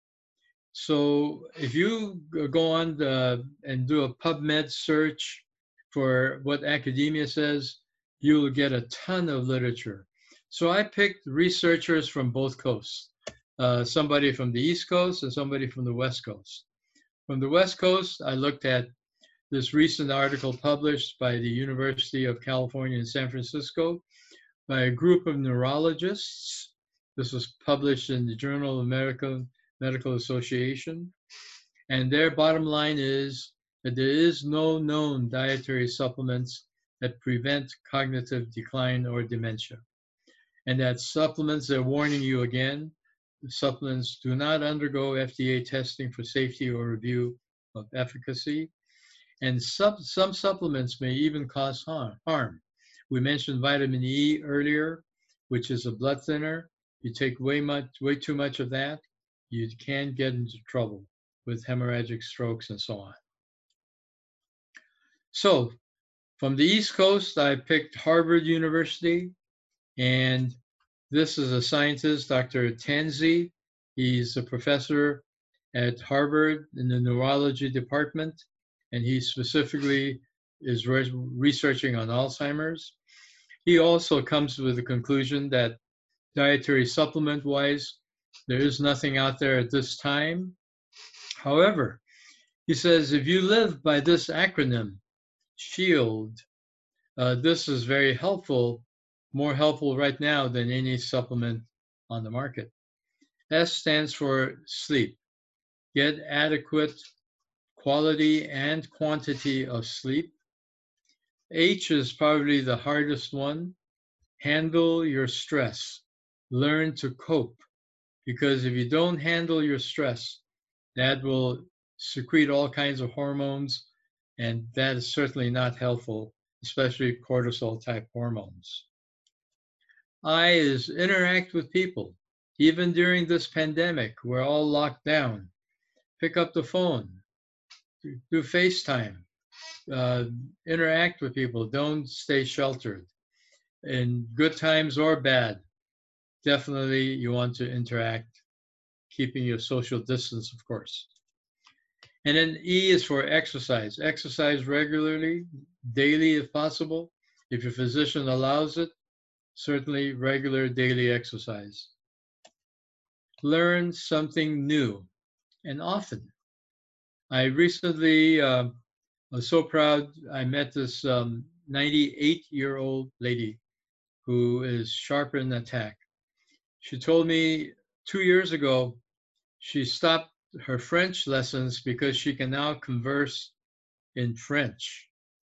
So if you go on the, and do a PubMed search for what academia says, you will get a ton of literature. So I picked researchers from both coasts. uh, somebody from the East Coast and somebody from the West Coast. From the West Coast, I looked at this recent article published by the University of California in San Francisco by a group of neurologists. This was published in the Journal of American Medical Association. And their bottom line is that there is no known dietary supplements that prevent cognitive decline or dementia. And that supplements, they're warning you again, the supplements do not undergo F D A testing for safety or review of efficacy. And some, some supplements may even cause harm, harm. We mentioned vitamin E earlier, which is a blood thinner. You take way much, way too much of that, you can get into trouble with hemorrhagic strokes and so on. So from the East Coast, I picked Harvard University, and this is a scientist, Doctor Tanzi. He's a professor at Harvard in the neurology department, and he specifically is re researching on Alzheimer's. He also comes with the conclusion that dietary supplement-wise, there is nothing out there at this time. However, he says if you live by this acronym, SHIELD, uh, this is very helpful, more helpful right now than any supplement on the market. S stands for sleep. Get adequate quality and quantity of sleep. H is probably the hardest one. Handle your stress. Learn to cope. Because if you don't handle your stress, that will secrete all kinds of hormones, and that is certainly not helpful, especially cortisol type hormones. I is interact with people. Even during this pandemic, we're all locked down. Pick up the phone, do FaceTime, uh, interact with people, don't stay sheltered. In good times or bad, definitely you want to interact, keeping your social distance, of course. And then E is for exercise. Exercise regularly, daily if possible. If your physician allows it, certainly regular daily exercise. Learn something new and often. I recently uh, was so proud, I met this um, ninety-eight-year-old lady who is sharp in attack. She told me two years ago, she stopped her French lessons because she can now converse in French.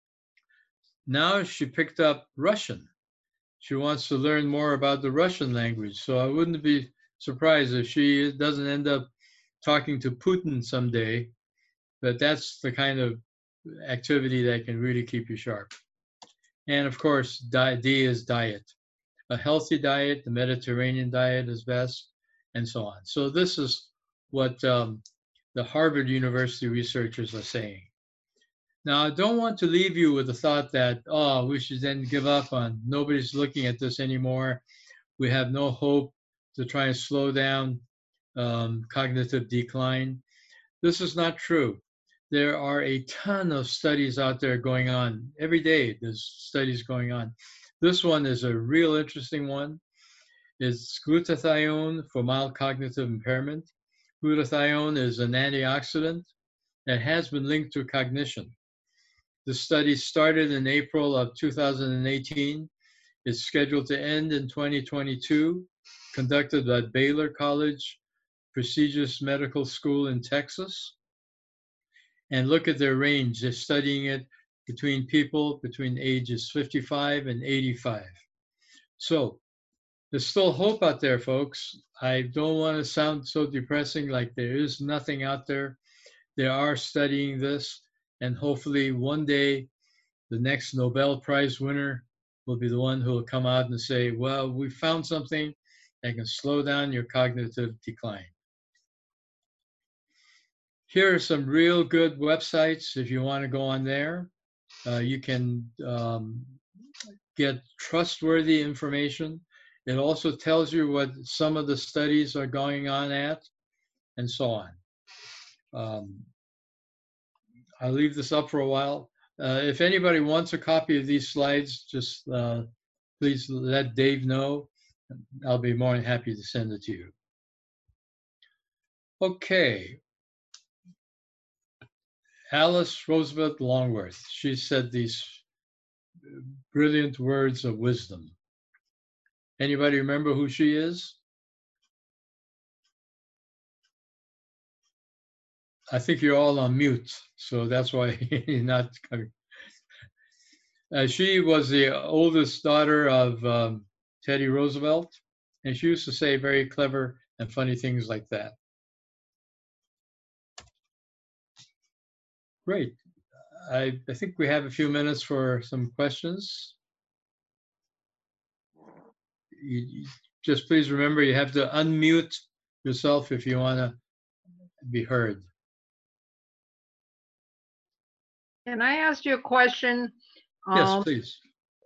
Now she picked up Russian. She wants to learn more about the Russian language. So I wouldn't be surprised if she doesn't end up talking to Putin someday, but that's the kind of activity that can really keep you sharp. And of course, D is diet. A healthy diet, the Mediterranean diet is best, and so on. So this is what um, the Harvard University researchers are saying. Now, I don't want to leave you with the thought that, oh, we should then give up on, nobody's looking at this anymore. We have no hope to try and slow down um, cognitive decline. This is not true. There are a ton of studies out there going on. Every day there's studies going on. This one is a real interesting one. It's glutathione for mild cognitive impairment. Glutathione is an antioxidant that has been linked to cognition. The study started in April of two thousand eighteen. It's scheduled to end in twenty twenty-two, conducted by Baylor College, Prestigious Medical School in Texas. And look at their range. They're studying it between people between ages fifty-five and eighty-five. So there's still hope out there, folks. I don't want to sound so depressing, like there is nothing out there. They are studying this, and hopefully one day the next Nobel Prize winner will be the one who will come out and say, well, we found something that can slow down your cognitive decline. Here are some real good websites if you want to go on there. Uh, you can um, get trustworthy information. It also tells you what some of the studies are going on at, and so on. Um, I'll leave this up for a while. Uh, if anybody wants a copy of these slides, just uh, please let Dave know. I'll be more than happy to send it to you. Okay. Alice Roosevelt Longworth. She said these brilliant words of wisdom. Anybody remember who she is? I think you're all on mute, so that's why you're not coming. Uh, she was the oldest daughter of um, Teddy Roosevelt, and she used to say very clever and funny things like that. Great. I, I think we have a few minutes for some questions. You, you, just please remember you have to unmute yourself if you want to be heard. Can I ask you a question? Yes, Um, please.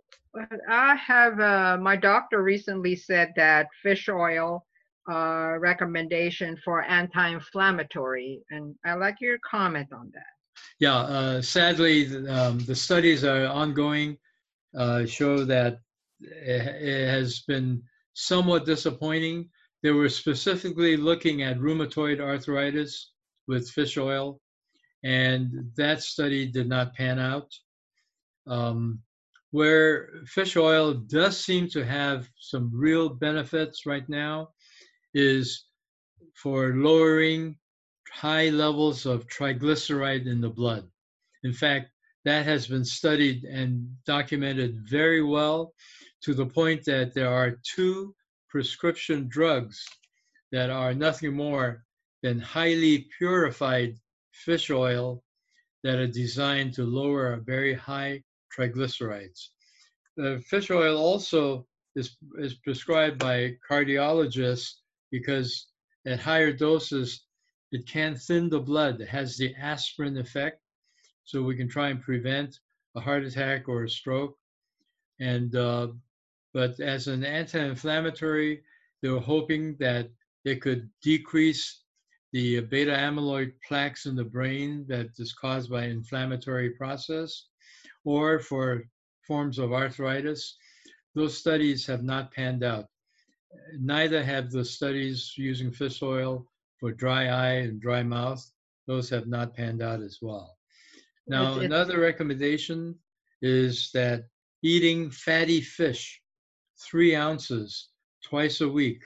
I have, uh, my doctor recently said that fish oil uh, recommendation for anti-inflammatory, and I'd like your comment on that. Yeah, uh, sadly, um, the studies are ongoing, uh, show that it has been somewhat disappointing. They were specifically looking at rheumatoid arthritis with fish oil, and that study did not pan out. Um, where fish oil does seem to have some real benefits right now is for lowering high levels of triglyceride in the blood. In fact, that has been studied and documented very well to the point that there are two prescription drugs that are nothing more than highly purified fish oil that are designed to lower very high triglycerides. The fish oil also is, is prescribed by cardiologists because at higher doses, it can thin the blood. It has the aspirin effect, so we can try and prevent a heart attack or a stroke. And uh, but as an anti-inflammatory, they were hoping that it could decrease the beta amyloid plaques in the brain that is caused by an inflammatory process, or for forms of arthritis. Those studies have not panned out. Neither have the studies using fish oil for dry eye and dry mouth. Those have not panned out as well. Now, It's- it's- another recommendation is that eating fatty fish, three ounces twice a week,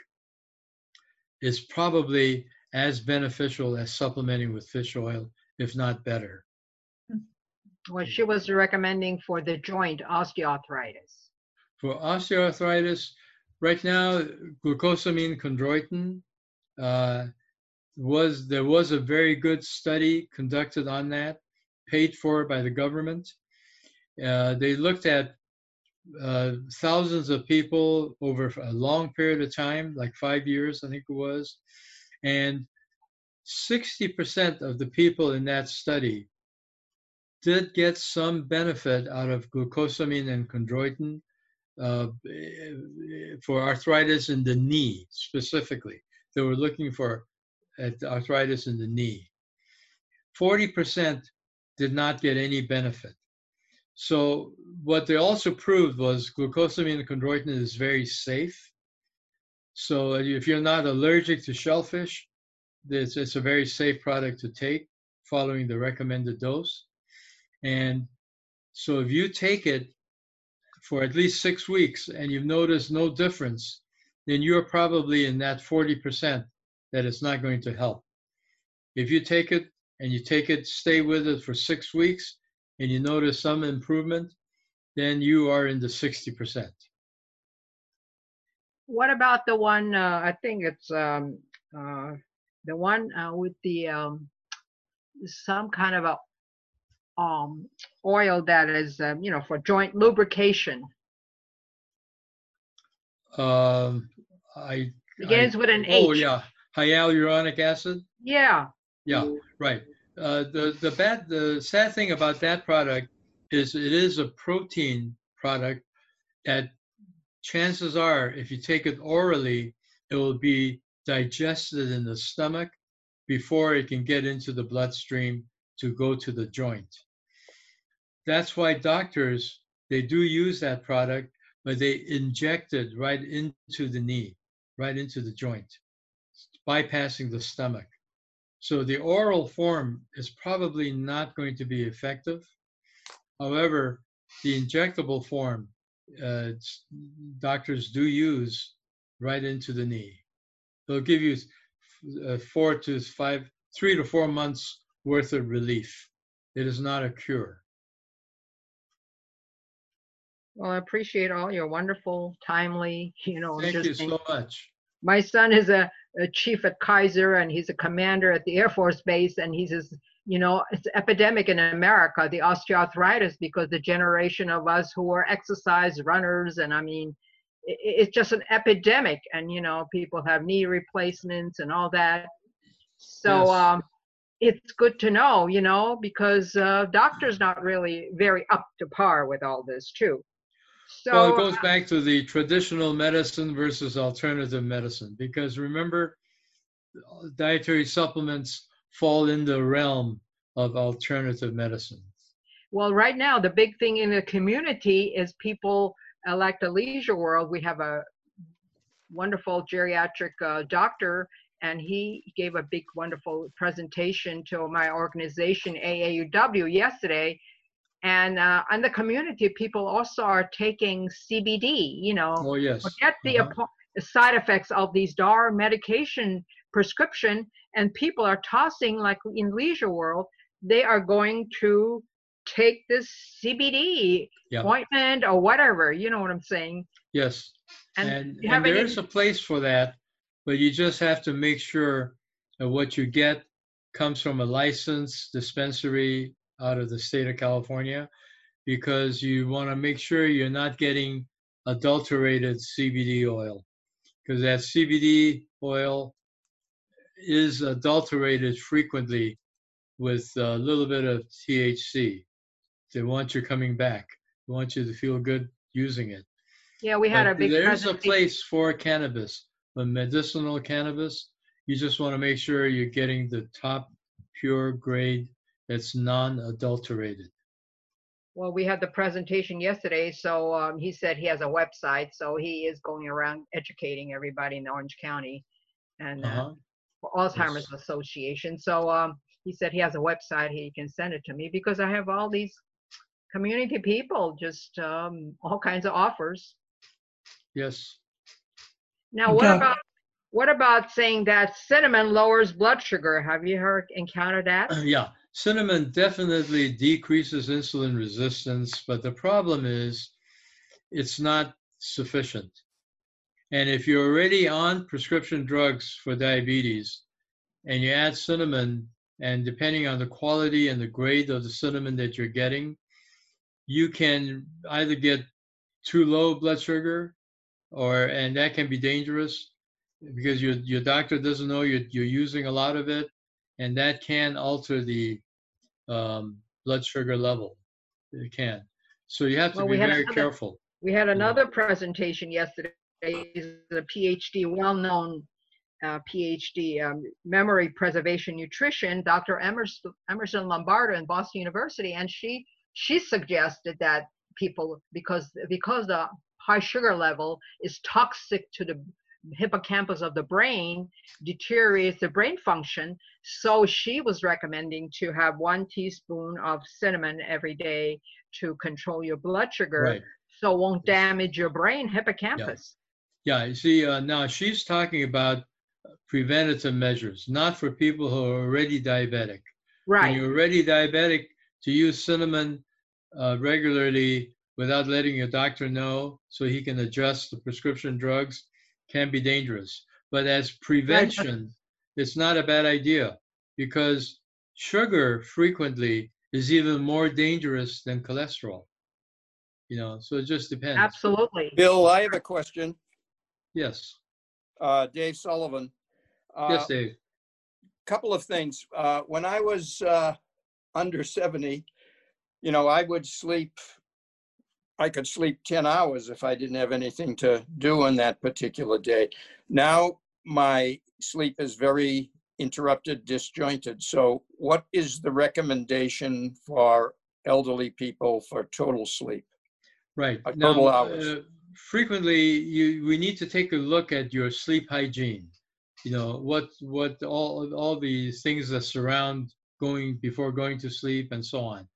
is probably as beneficial as supplementing with fish oil, if not better. Well, she was recommending for the joint osteoarthritis. For osteoarthritis, right now, glucosamine chondroitin uh, was there was a very good study conducted on that, paid for by the government. Uh, they looked at uh, thousands of people over a long period of time, like five years, I think it was, and sixty percent of the people in that study did get some benefit out of glucosamine and chondroitin uh, for arthritis in the knee specifically. They were looking for at arthritis in the knee. forty percent did not get any benefit. So what they also proved was glucosamine and chondroitin is very safe. So if you're not allergic to shellfish, it's, it's a very safe product to take following the recommended dose. And so if you take it for at least six weeks and you've noticed no difference, then you're probably in that forty percent that it's not going to help. If you take it and you take it, stay with it for six weeks and you notice some improvement, then you are in the sixty percent. What about the one, uh, I think it's um, uh, the one uh, with the um, some kind of a um, oil that is, um, you know, for joint lubrication. Um, I Begins I, with an oh H. yeah, hyaluronic acid. Yeah. Yeah, right. Uh, the the bad the sad thing about that product is it is a protein product that chances are if you take it orally, it will be digested in the stomach before it can get into the bloodstream to go to the joint. That's why doctors, they do use that product, but they inject it right into the knee, right into the joint, bypassing the stomach. So the oral form is probably not going to be effective. However, the injectable form, uh, doctors do use right into the knee. They'll give you uh, four to five, three to four months worth of relief. It is not a cure. Well, I appreciate all your wonderful, timely, you know, Thank you interesting- so much. My son is a, a chief at Kaiser, and he's a commander at the Air Force Base, and he says, you know, it's epidemic in America, the osteoarthritis, because the generation of us who are exercise runners, and I mean, it, it's just an epidemic, and you know, people have knee replacements and all that. So Yes. um, it's good to know, you know, because uh, doctors not really very up to par with all this too. So Well, it goes back to the traditional medicine versus alternative medicine, because remember, dietary supplements fall in the realm of alternative medicine. well, right now, the big thing in the community is people uh, like the Leisure World. We have a wonderful geriatric uh, doctor, and he gave a big, wonderful presentation to my organization, A A U W, yesterday. And uh, in the community, people also are taking C B D, you know, Oh, yes. forget the Uh-huh. apo- the side effects of these D A R medication prescription, and people are tossing, like in Leisure World, they are going to take this C B D Yeah. ointment or whatever, you know what I'm saying? Yes. And And, you have and there any- is a place for that, but you just have to make sure that what you get comes from a licensed dispensary out of the state of California, because you want to make sure you're not getting adulterated C B D oil, because that C B D oil is adulterated frequently with a little bit of T H C. They want you coming back. They want you to feel good using it. Yeah, we had But a big there is a presentation. place for cannabis, but medicinal cannabis, you just want to make sure you're getting the top pure grade that's non-adulterated. Well, we had the presentation yesterday, so um, he said he has a website, so he is going around educating everybody in Orange County and uh, Uh-huh. for Alzheimer's Association. So um, he said he has a website, he can send it to me, because I have all these community people, just um, all kinds of offers. Yes. Now, what Okay. about what about saying that cinnamon lowers blood sugar? Have you heard encountered that? Yeah. Cinnamon definitely decreases insulin resistance, but the problem is it's not sufficient. And if you're already on prescription drugs for diabetes and you add cinnamon, and depending on the quality and the grade of the cinnamon that you're getting, you can either get too low blood sugar, or and that can be dangerous because your your doctor doesn't know you're you're using a lot of it, and that can alter the um, blood sugar level. It can. So you have to Well, be we had very another- careful. We had another presentation yesterday. He's a PhD, well-known uh, PhD, um, memory preservation nutrition, Doctor Emerson, Emerson Lombardo in Boston University, and she she suggested that people, because because the high sugar level is toxic to the hippocampus of the brain, deteriorates the brain function. So she was recommending to have one teaspoon of cinnamon every day to control your blood sugar, Right. so it won't damage your brain hippocampus. Yeah. You see, uh, now she's talking about preventative measures, not for people who are already diabetic. When Right. you're already diabetic, to use cinnamon uh, regularly without letting your doctor know so he can adjust the prescription drugs can be dangerous. But as prevention, it's not a bad idea, because sugar frequently is even more dangerous than cholesterol. You know, so it just depends. Absolutely. Bill, I have a question. Yes. Uh, Dave Sullivan. Uh, Yes, Dave. Couple of things. Uh, when I was uh, under seventy, you know, I would sleep, I could sleep ten hours if I didn't have anything to do on that particular day. Now my sleep is very interrupted, disjointed. So what is the recommendation for elderly people for total sleep? Right. Uh, Now, total hours. uh, frequently, you we need to take a look at your sleep hygiene. you know, what what all all the things that surround going before going to sleep and so on.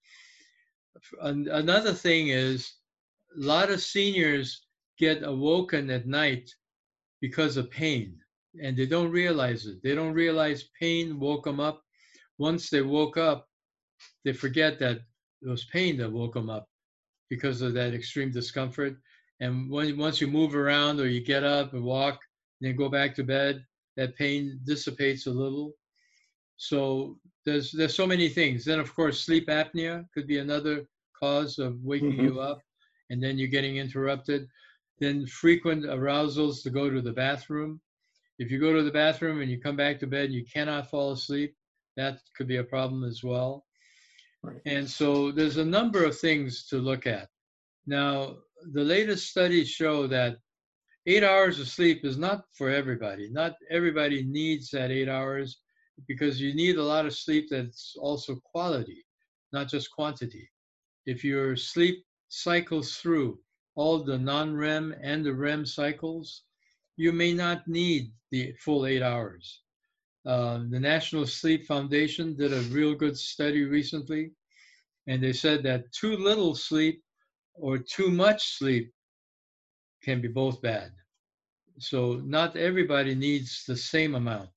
An- Another thing is a lot of seniors get awoken at night because of pain, and they don't realize it. They don't realize pain woke them up. Once they woke up, they forget that it was pain that woke them up because of that extreme discomfort. And when, once you move around or you get up and walk and then go back to bed, that pain dissipates a little. So there's there's so many things. Then of course sleep apnea could be another cause of waking Mhm. you up, and then you're getting interrupted. Then frequent arousals to go to the bathroom. If you go to the bathroom and you come back to bed and you cannot fall asleep, that could be a problem as well. Right. And so there's a number of things to look at. Now, the latest studies show that eight hours of sleep is not for everybody. Not everybody needs that eight hours because you need a lot of sleep that's also quality, not just quantity. If your sleep cycles through all the non-R E M and the R E M cycles, you may not need the full eight hours. Uh, the National Sleep Foundation did a real good study recently, and they said that too little sleep or too much sleep can be both bad. So not everybody needs the same amount.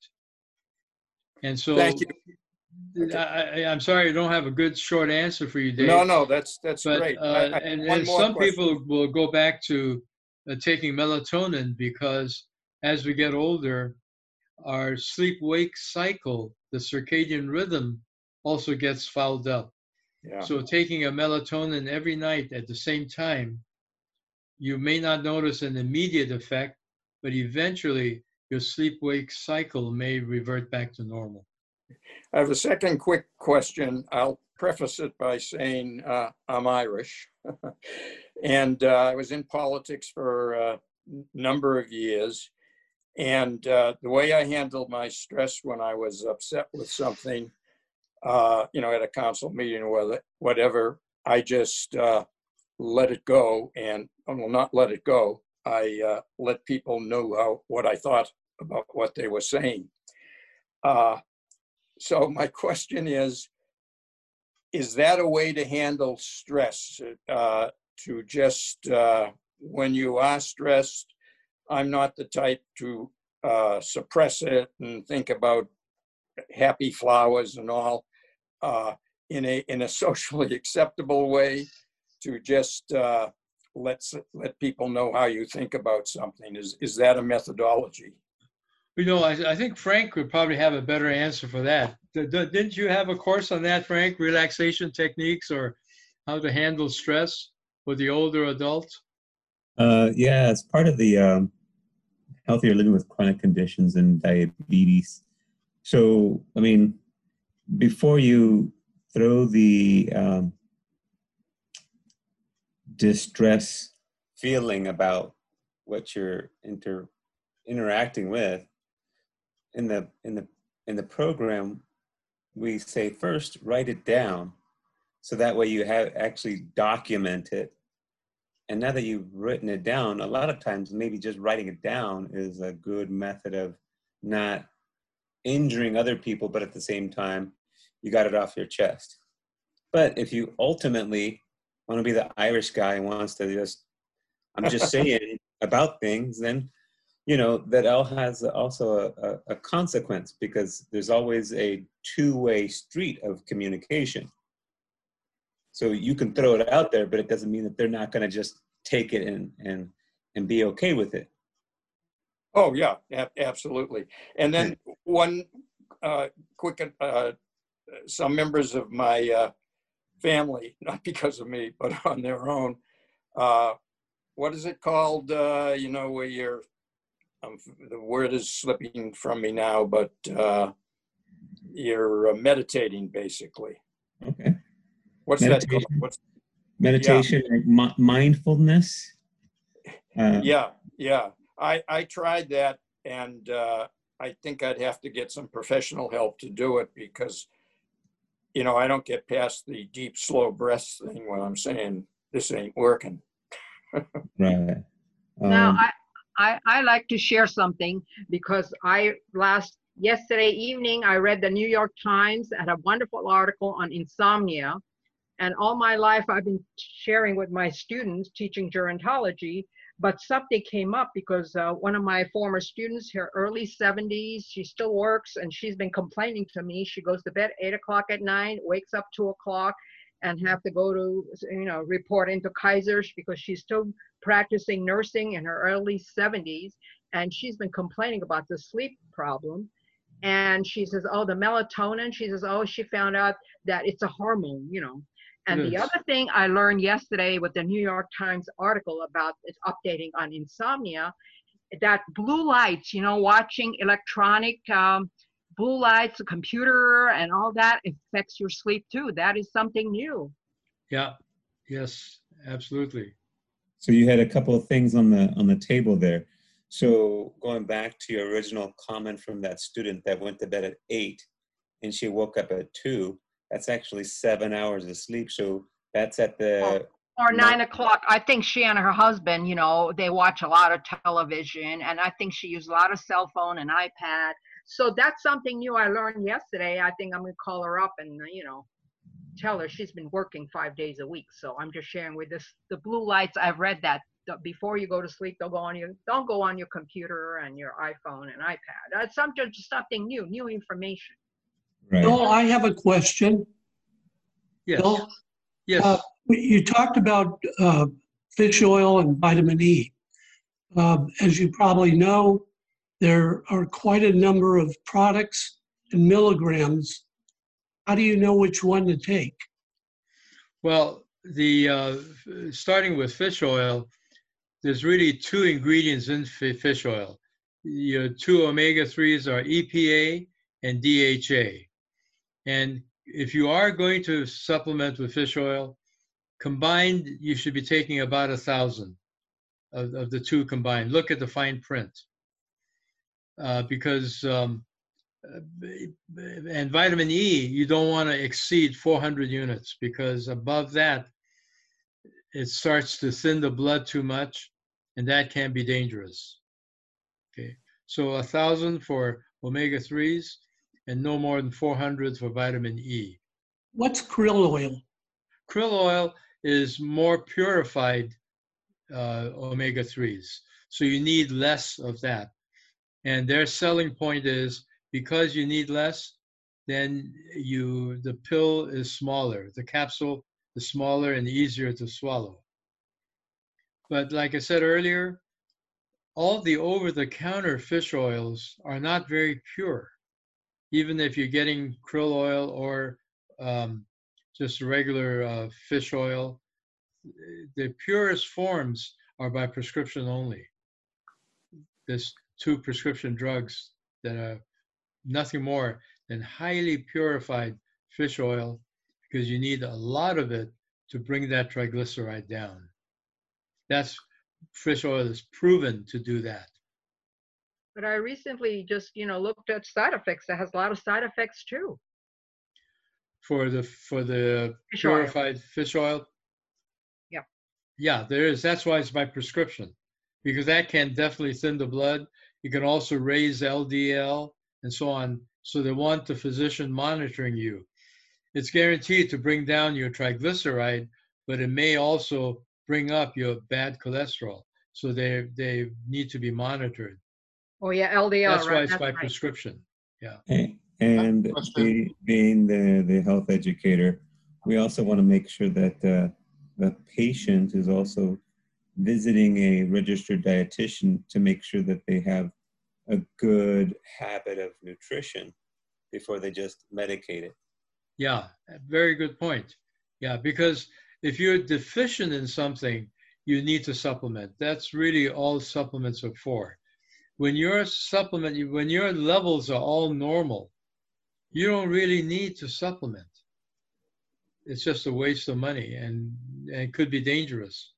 And so Thank you. Okay. I, I, I'm sorry I don't have a good short answer for you, Dave. No, no, that's that's But great. uh, I, I, and, one and more some question. people will go back to uh, taking melatonin because as we get older, our sleep-wake cycle, the circadian rhythm, also gets fouled up. Yeah. So taking a melatonin every night at the same time, you may not notice an immediate effect, but eventually your sleep-wake cycle may revert back to normal. I have a second quick question. I'll preface it by saying uh, I'm Irish. And uh, I was in politics for a number of years. And uh, the way I handled my stress when I was upset with something, uh, you know, at a council meeting or whatever, I just uh, let it go. And I will not let it go. I uh, let people know how, what I thought about what they were saying. Uh, So my question is, is that a way to handle stress? Uh, to just, uh, when you are stressed, I'm not the type to uh, suppress it and think about happy flowers and all uh, in a in a socially acceptable way, to just uh, let, let people know how you think about something. Is, is that a methodology? You know, I, I think Frank would probably have a better answer for that. D- d- didn't you have a course on that, Frank? Relaxation techniques or how to handle stress for the older adult? Uh, yeah, it's part of the um, healthier living with chronic conditions and diabetes. So, I mean, before you throw the um, distress feeling about what you're inter- interacting with, in the in the in the program, we say first write it down, so that way you have actually document it. And now that you've written it down, a lot of times maybe just writing it down is a good method of not injuring other people, but at the same time you got it off your chest. But if you ultimately want to be the Irish guy who wants to just, I'm just saying about things, then you know, that all has also a, a, a consequence, because there's always a two-way street of communication. So you can throw it out there, but it doesn't mean that they're not going to just take it and, and, and be okay with it. Oh, yeah, absolutely. And then one uh, quick, uh, some members of my uh, family, not because of me, but on their own, uh, what is it called, uh, you know, where you're, Um, the word is slipping from me now, but uh, you're uh, meditating, basically. Okay. What's meditation, that called? What's, meditation, yeah. like mi- mindfulness. Uh, yeah, yeah. I, I tried that, and uh, I think I'd have to get some professional help to do it, because, you know, I don't get past the deep, slow breath thing when I'm saying this ain't working. right. Um, Now, I, I, I like to share something because I last yesterday evening I read the New York Times had a wonderful article on insomnia, and all my life I've been sharing with my students teaching gerontology, but something came up because uh, one of my former students, her early seventies, she still works and she's been complaining to me. She goes to bed eight o'clock at night, wakes up two o'clock, and have to go to, you know, report into Kaiser's because she's still practicing nursing in her early seventies. And she's been complaining about the sleep problem. And she says, oh, the melatonin, she says, oh, she found out that it's a hormone, you know. And the Yes. other thing I learned yesterday with the New York Times article about it's updating on insomnia, that blue lights, you know, watching electronic um, blue lights, a computer and all that affects your sleep too. That is something new. Yeah. Yes, absolutely. So you had a couple of things on the on the table there. So going back to your original comment from that student that went to bed at eight and she woke up at two, that's actually seven hours of sleep. So that's at the Or nine o'clock. I think she and her husband, you know, they watch a lot of television, and I think she used a lot of cell phone and iPad. So that's something new I learned yesterday. I think I'm gonna call her up and, you know, tell her she's been working five days a week. So I'm just sharing with this the blue lights. I've read that the- before you go to sleep, don't go on your don't go on your computer and your iPhone and iPad. That's something just something new, new information. right. Bill, I have a question. Yes. Bill, Yes. uh, you talked about uh, fish oil and vitamin E. Uh, as you probably know, there are quite a number of products and milligrams. How do you know which one to take? Well, the uh, f- starting with fish oil, there's really two ingredients in fi- fish oil. Your two omega threes are E P A and D H A. And if you are going to supplement with fish oil, combined, you should be taking about a thousand of, of the two combined. Look at the fine print. Uh, because, um, uh, and vitamin E, you don't want to exceed four hundred units because above that, it starts to thin the blood too much, and that can be dangerous. Okay, so a thousand for omega threes and no more than four hundred for vitamin E. What's krill oil? Krill oil is more purified uh, omega threes, so you need less of that. And their selling point is because you need less, then you the pill is smaller, the capsule is smaller and easier to swallow. But like I said earlier, all the over-the-counter fish oils are not very pure, even if you're getting krill oil or um, just regular uh, fish oil. The purest forms are by prescription only. There's two prescription drugs that are nothing more than highly purified fish oil because you need a lot of it to bring that triglyceride down. That's fish oil is proven to do that. But I recently just, you know, looked at side effects. It has a lot of side effects too. For the for the Fish oil. purified fish oil? Yeah. Yeah, there is. That's why it's by prescription, because that can definitely thin the blood. You can also raise L D L and so on. So they want the physician monitoring you. It's guaranteed to bring down your triglyceride, but it may also bring up your bad cholesterol. So they they need to be monitored. Oh yeah, L D L. That's right? why it's That's by right. prescription. Yeah. And, and Question. be, being the, the health educator, we also want to make sure that uh, the patient is also visiting a registered dietitian to make sure that they have a good habit of nutrition before they just medicate it. Yeah, very good point. Yeah, because if you're deficient in something, you need to supplement. That's really all supplements are for. When your supplement, when your levels are all normal, you don't really need to supplement. It's just a waste of money and, and it could be dangerous.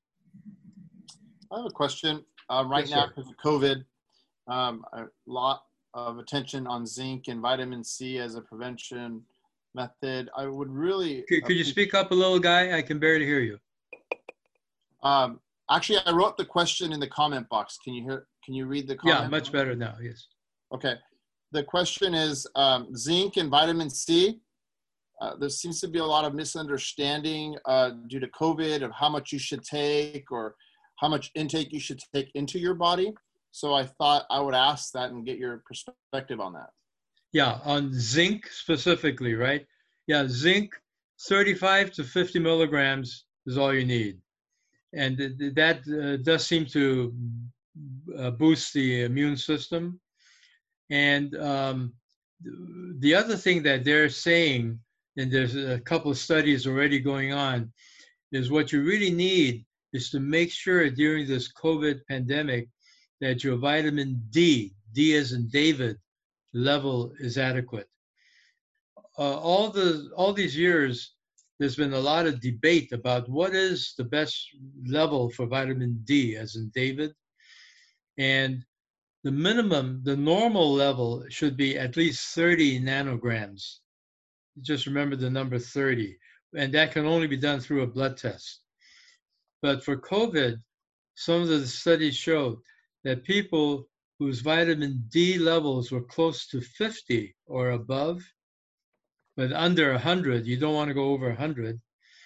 I have a question. Uh, right Yes, now, sir. because of COVID, um, a lot of attention on zinc and vitamin C as a prevention method. I would really. Could, could you speak up a little, guy? I can barely hear you. Um, Actually, I wrote the question in the comment box. Can you hear? Can you read the comment? Yeah, much better now. Yes. Okay. The question is um, zinc and vitamin C. Uh, there seems to be a lot of misunderstanding uh, due to COVID of how much you should take or how much intake you should take into your body. So I thought I would ask that and get your perspective on that. Yeah, on zinc specifically, right? Yeah, zinc, thirty-five to fifty milligrams is all you need. And th- th- that uh, does seem to uh, boost the immune system. And um, th- the other thing that they're saying, and there's a couple of studies already going on, is what you really need is to make sure during this COVID pandemic that your vitamin D, D as in David, level is adequate. Uh, all the all these years, there's been a lot of debate about what is the best level for vitamin D, as in David, and the minimum, the normal level should be at least thirty nanograms. Just remember the number thirty, and that can only be done through a blood test. But for COVID, some of the studies showed that people whose vitamin D levels were close to fifty or above, but under one hundred, you don't want to go over one hundred,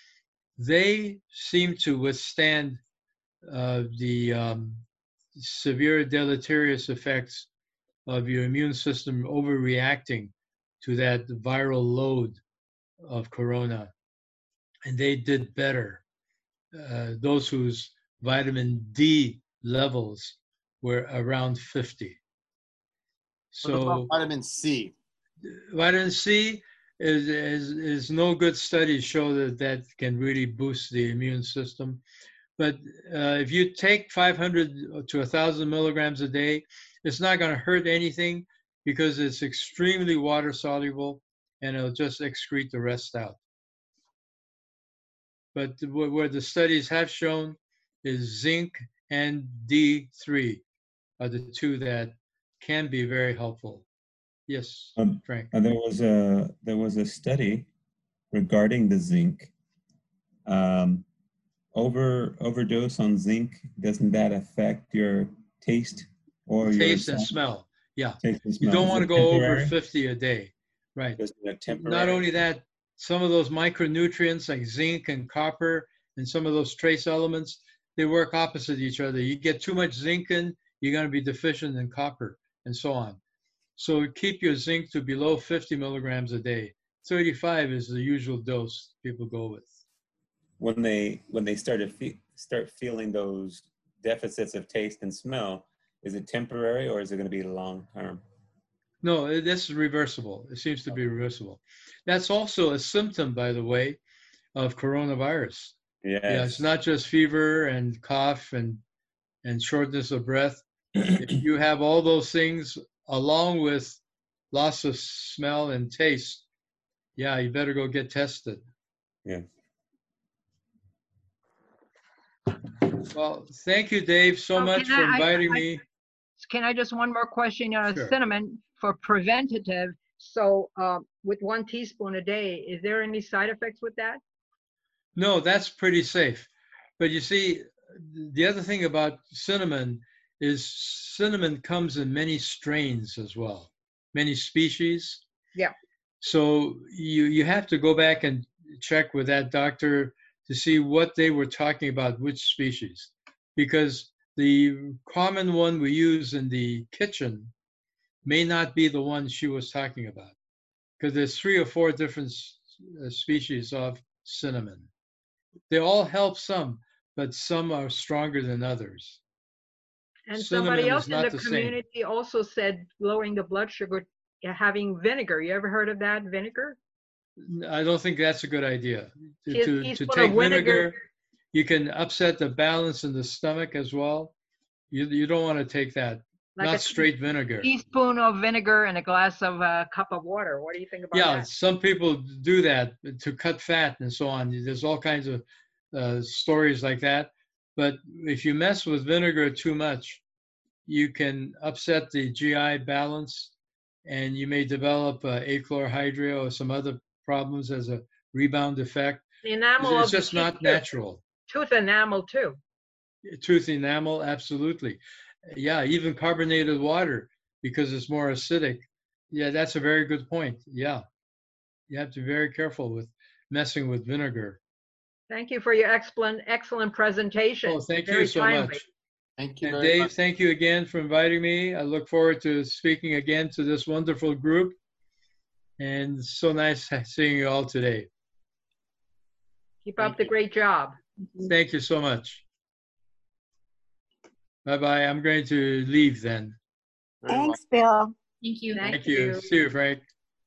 they seem to withstand uh, the um, severe deleterious effects of your immune system overreacting to that viral load of corona. And they did better. Uh, those whose vitamin D levels were around fifty. What about So vitamin C? vitamin C is, is, is no good studies show that that can really boost the immune system. But uh, if you take five hundred to one thousand milligrams a day, it's not going to hurt anything because it's extremely water soluble and it'll just excrete the rest out. But where the studies have shown is zinc and D three are the two that can be very helpful. Yes, Um, Frank. uh, there was a there was a study regarding the zinc. Um, over overdose on zinc, doesn't that affect your taste or your Taste and sound? smell. Yeah. Taste and You smell. don't Is want to it go over temporary? fifty a day. Right. Is it temporary? Not only that, some of those micronutrients like zinc and copper and some of those trace elements, they work opposite each other. You get too much zinc in, you're going to be deficient in copper and so on. So keep your zinc to below fifty milligrams a day. thirty-five is the usual dose people go with. When they when they started fe- start feeling those deficits of taste and smell, is it temporary or is it going to be long term? No, it- this is reversible. It seems to be reversible. That's also a symptom, by the way, of coronavirus. Yes. Yeah, it's not just fever and cough and, and shortness of breath. If you have all those things along with loss of smell and taste, yeah, you better go get tested. Yeah. Well, thank you, Dave, so Oh, much can for I- I- inviting I- me. Can I just one more question? You know, Sure. cinnamon for preventative. So uh, with one teaspoon a day, is there any side effects with that? No, that's pretty safe. But you see, the other thing about cinnamon is cinnamon comes in many strains as well, many species. Yeah. So you, you have to go back and check with that doctor to see what they were talking about, which species. Because the common one we use in the kitchen may not be the one she was talking about. Because there's three or four different uh, species of cinnamon. They all help some, but some are stronger than others. And Cinnamon somebody is else in not the the same. community also said lowering the blood sugar, yeah, having vinegar. You ever heard of that, vinegar? I don't think that's a good idea. To, Tea- to, to teaspoon of take vinegar. vinegar, you can upset the balance in the stomach as well. You, you don't want to take that. Like a Not straight vinegar. Teaspoon of vinegar and a glass of a uh, cup of water. What do you think about Yeah, that? some people do that to cut fat and so on. There's all kinds of uh, stories like that. But if you mess with vinegar too much, you can upset the G I balance and you may develop uh, achlorhydria or some other problems as a rebound effect. The enamel It's of the just teeth not too. natural. Tooth enamel too. Tooth enamel, absolutely. Yeah, even carbonated water because it's more acidic. Yeah, that's a very good point. Yeah, you have to be very careful with messing with vinegar. Thank you for your excellent, excellent presentation. Oh, thank you Very so timely. much. Thank you And very Dave, much. thank you again for inviting me. I look forward to speaking again to this wonderful group. And it's so nice seeing you all today. Keep Thank up the you. great job. Thank you so much. Bye-bye. I'm going to leave then. Very well. Thanks, Bill. Thank you. Thank Thank you. you. See you, Frank.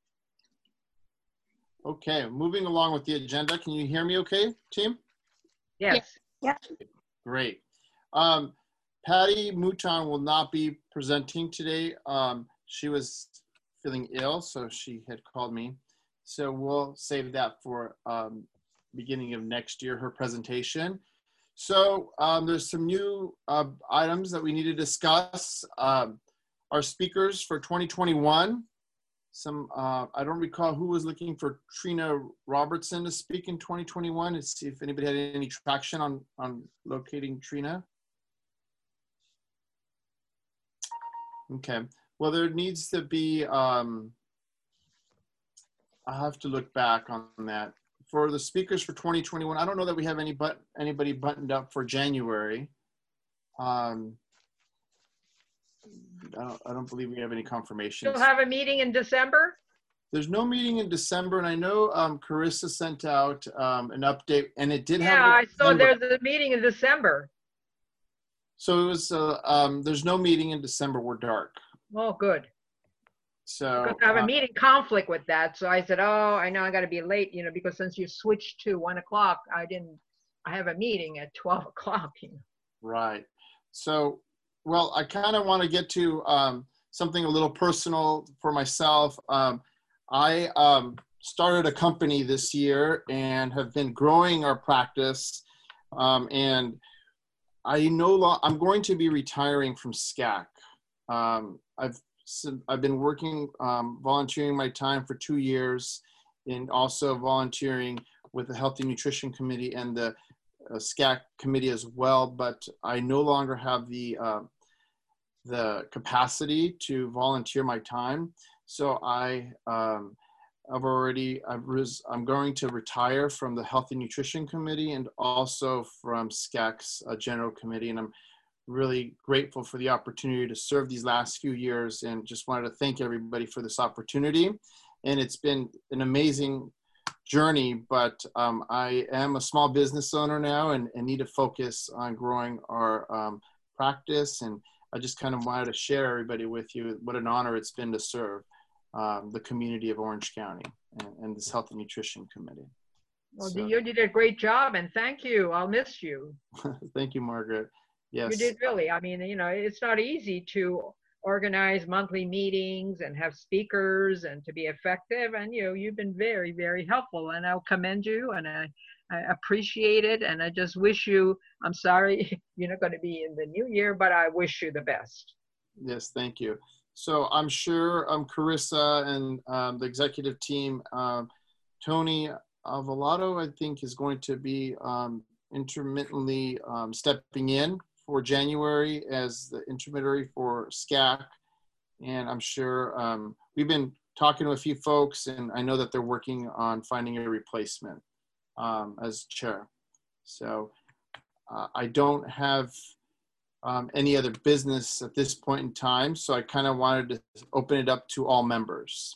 Okay, moving along with the agenda. Can you hear me okay, team? Yes. Great. Um, Patty Mouton will not be presenting today. Um, she was feeling ill, so she had called me. So we'll save that for um, beginning of next year, her presentation. So um, there's some new uh, items that we need to discuss. Um, our speakers for twenty twenty-one. Some, uh, I don't recall who was looking for Trina Robertson to speak in twenty twenty-one. Let's see if anybody had any traction on, on locating Trina. Okay, well, there needs to be, um, I'll have to look back on that. For the speakers for twenty twenty-one, I don't know that we have any but anybody buttoned up for January. Um, I don't, I don't believe we have any confirmations. You'll have a meeting in December? There's no meeting in December, and I know um, Carissa sent out um, an update, and it did Yeah, have. I a saw December. there's a meeting in December. So it was. Uh, um, there's no meeting in December. We're dark. Oh, good. So Because I have a uh, meeting conflict with that. So I said, oh, I know I got to be late, you know, because since you switched to one o'clock, I didn't, I have a meeting at twelve o'clock. You know. right. So, well, I kind of want to get to um, something a little personal for myself. Um, I um, started a company this year and have been growing our practice. Um, and I no lo- I'm going to be retiring from S C A C. Um, I've I've been working, um, volunteering my time for two years and also volunteering with the Healthy Nutrition Committee and the uh, S C A C committee as well. But I no longer have the uh, the capacity to volunteer my time. So I, um, I've already, I've res- I'm going to retire from the Healthy Nutrition Committee and also from S C A C's uh, General Committee. And I'm really grateful for the opportunity to serve these last few years, and just wanted to thank everybody for this opportunity. And it's been an amazing journey, but um, I am a small business owner now and, and need to focus on growing our um, practice. And I just kind of wanted to share everybody with you what an honor it's been to serve um, the community of Orange County and, and this Health and Nutrition Committee. Well, So, you did a great job, and thank you. I'll miss you. thank you, Margaret. Yes. You did really. I mean, you know, it's not easy to organize monthly meetings and have speakers and to be effective. And, you know, you've been very, very helpful, and I'll commend you, and I, I appreciate it. And I just wish you, I'm sorry, you're not going to be in the new year, but I wish you the best. Yes, thank you. So I'm sure um, Carissa and um, the executive team, um, Tony Avalato, I think, is going to be um, intermittently um, stepping in for January as the intermediary for S C A C. And I'm sure um, we've been talking to a few folks, and I know that they're working on finding a replacement um, as chair. So uh, I don't have um, any other business at this point in time. So I kind of wanted to open it up to all members.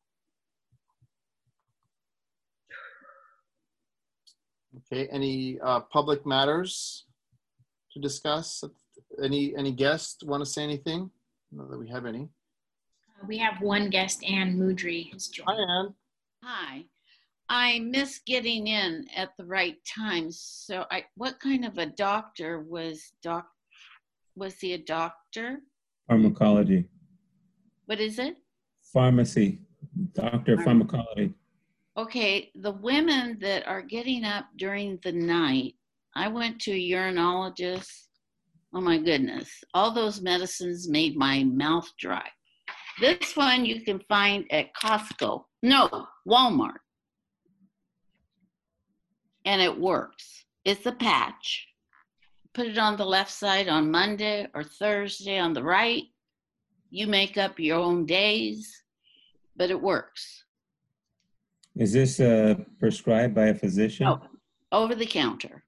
Okay, any uh, public matters to discuss? Any any guests want to say anything? Not that we have any. We have one guest, Anne Moudry, has joined. Hi, Anne. Hi. I missed getting in at the right time. So I, what kind of a doctor was doc, was he a doctor? Pharmacology. What is it? Pharmacy. Doctor of pharmacology. Okay, the women that are getting up during the night, I went to a urinologist. Oh my goodness, all those medicines made my mouth dry. This one you can find at Costco, no, Walmart. And it works. It's a patch. put it on the left side on Monday or Thursday on the right. You make up your own days, but it works. Is this uh, prescribed by a physician? Oh, over the counter.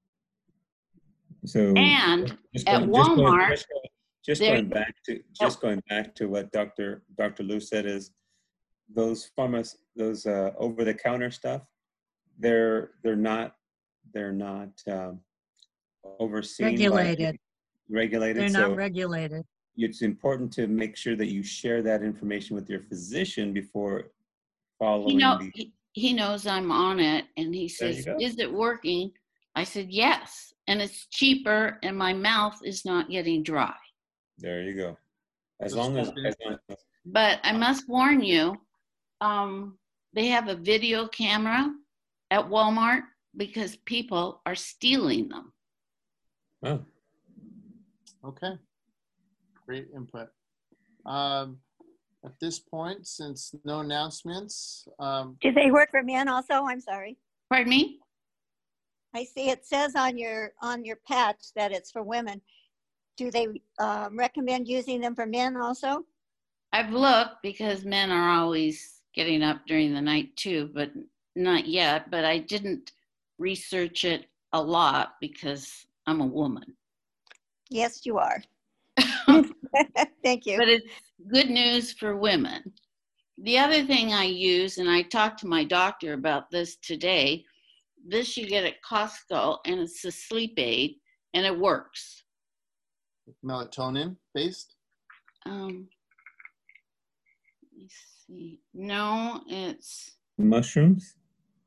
So And just at going, just going, Walmart, just going, just there- going back to just going back to what Doctor Doctor Lou said is those pharma those uh, over the counter stuff, they're they're not they're not um, overseen Regulated. by regulated. They're so not regulated. it's important to make sure that you share that information with your physician before following he, know, the he, he knows I'm on it, and he There you says, go. is it working? I said, yes. And it's cheaper, and my mouth is not getting dry. there you go. As Just long as, something- as long as But I must warn you, um, they have a video camera at Walmart because people are stealing them. oh, Okay. Great input. Um, at this point, since no announcements, um, Do they work for men also? I'm sorry. Pardon me? I see it says on your, on your patch that it's for women. Do they um, recommend using them for men also? I've looked because men are always getting up during the night too, but not yet. But I didn't research it a lot because I'm a woman. Yes, you are. Thank you. But it's good news for women. The other thing I use, and I talked to my doctor about this today, this you get at Costco, and it's a sleep aid, and it works. melatonin based. Um, let me see. No, it's mushrooms.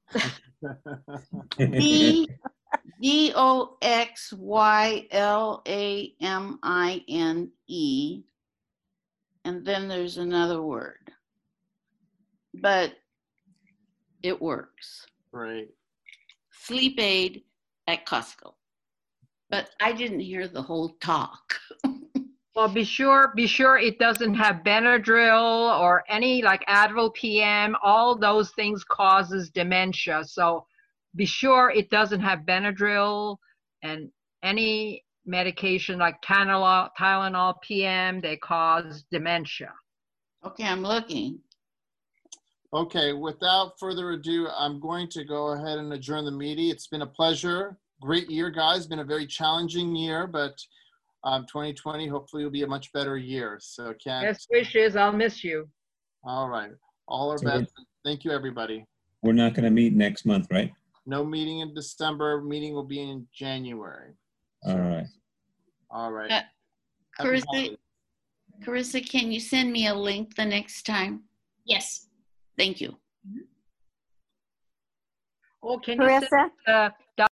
D D O X Y L A M I N E, and then there's another word, but it works. Right. Sleep aid at Costco. But I didn't hear the whole talk. Well, be sure, be sure it doesn't have Benadryl or any like Advil P M. All those things causes dementia. So be sure it doesn't have Benadryl and any medication like Tylenol, Tylenol P M, they cause dementia. Okay, I'm looking. Okay, without further ado, I'm going to go ahead and adjourn the meeting. It's been a pleasure. Great year, guys. Been a very challenging year, but um, twenty twenty hopefully will be a much better year. So, Ken. Best wishes. I'll miss you. All right. All our So we're- best. Thank you, everybody. We're not going to meet next month, right? No meeting in December. Meeting will be in January. All right. All right. Uh, Happy Carissa, holidays. Carissa, can you send me a link the next time? Yes. Thank you. Oh, can you send Carissa? uh,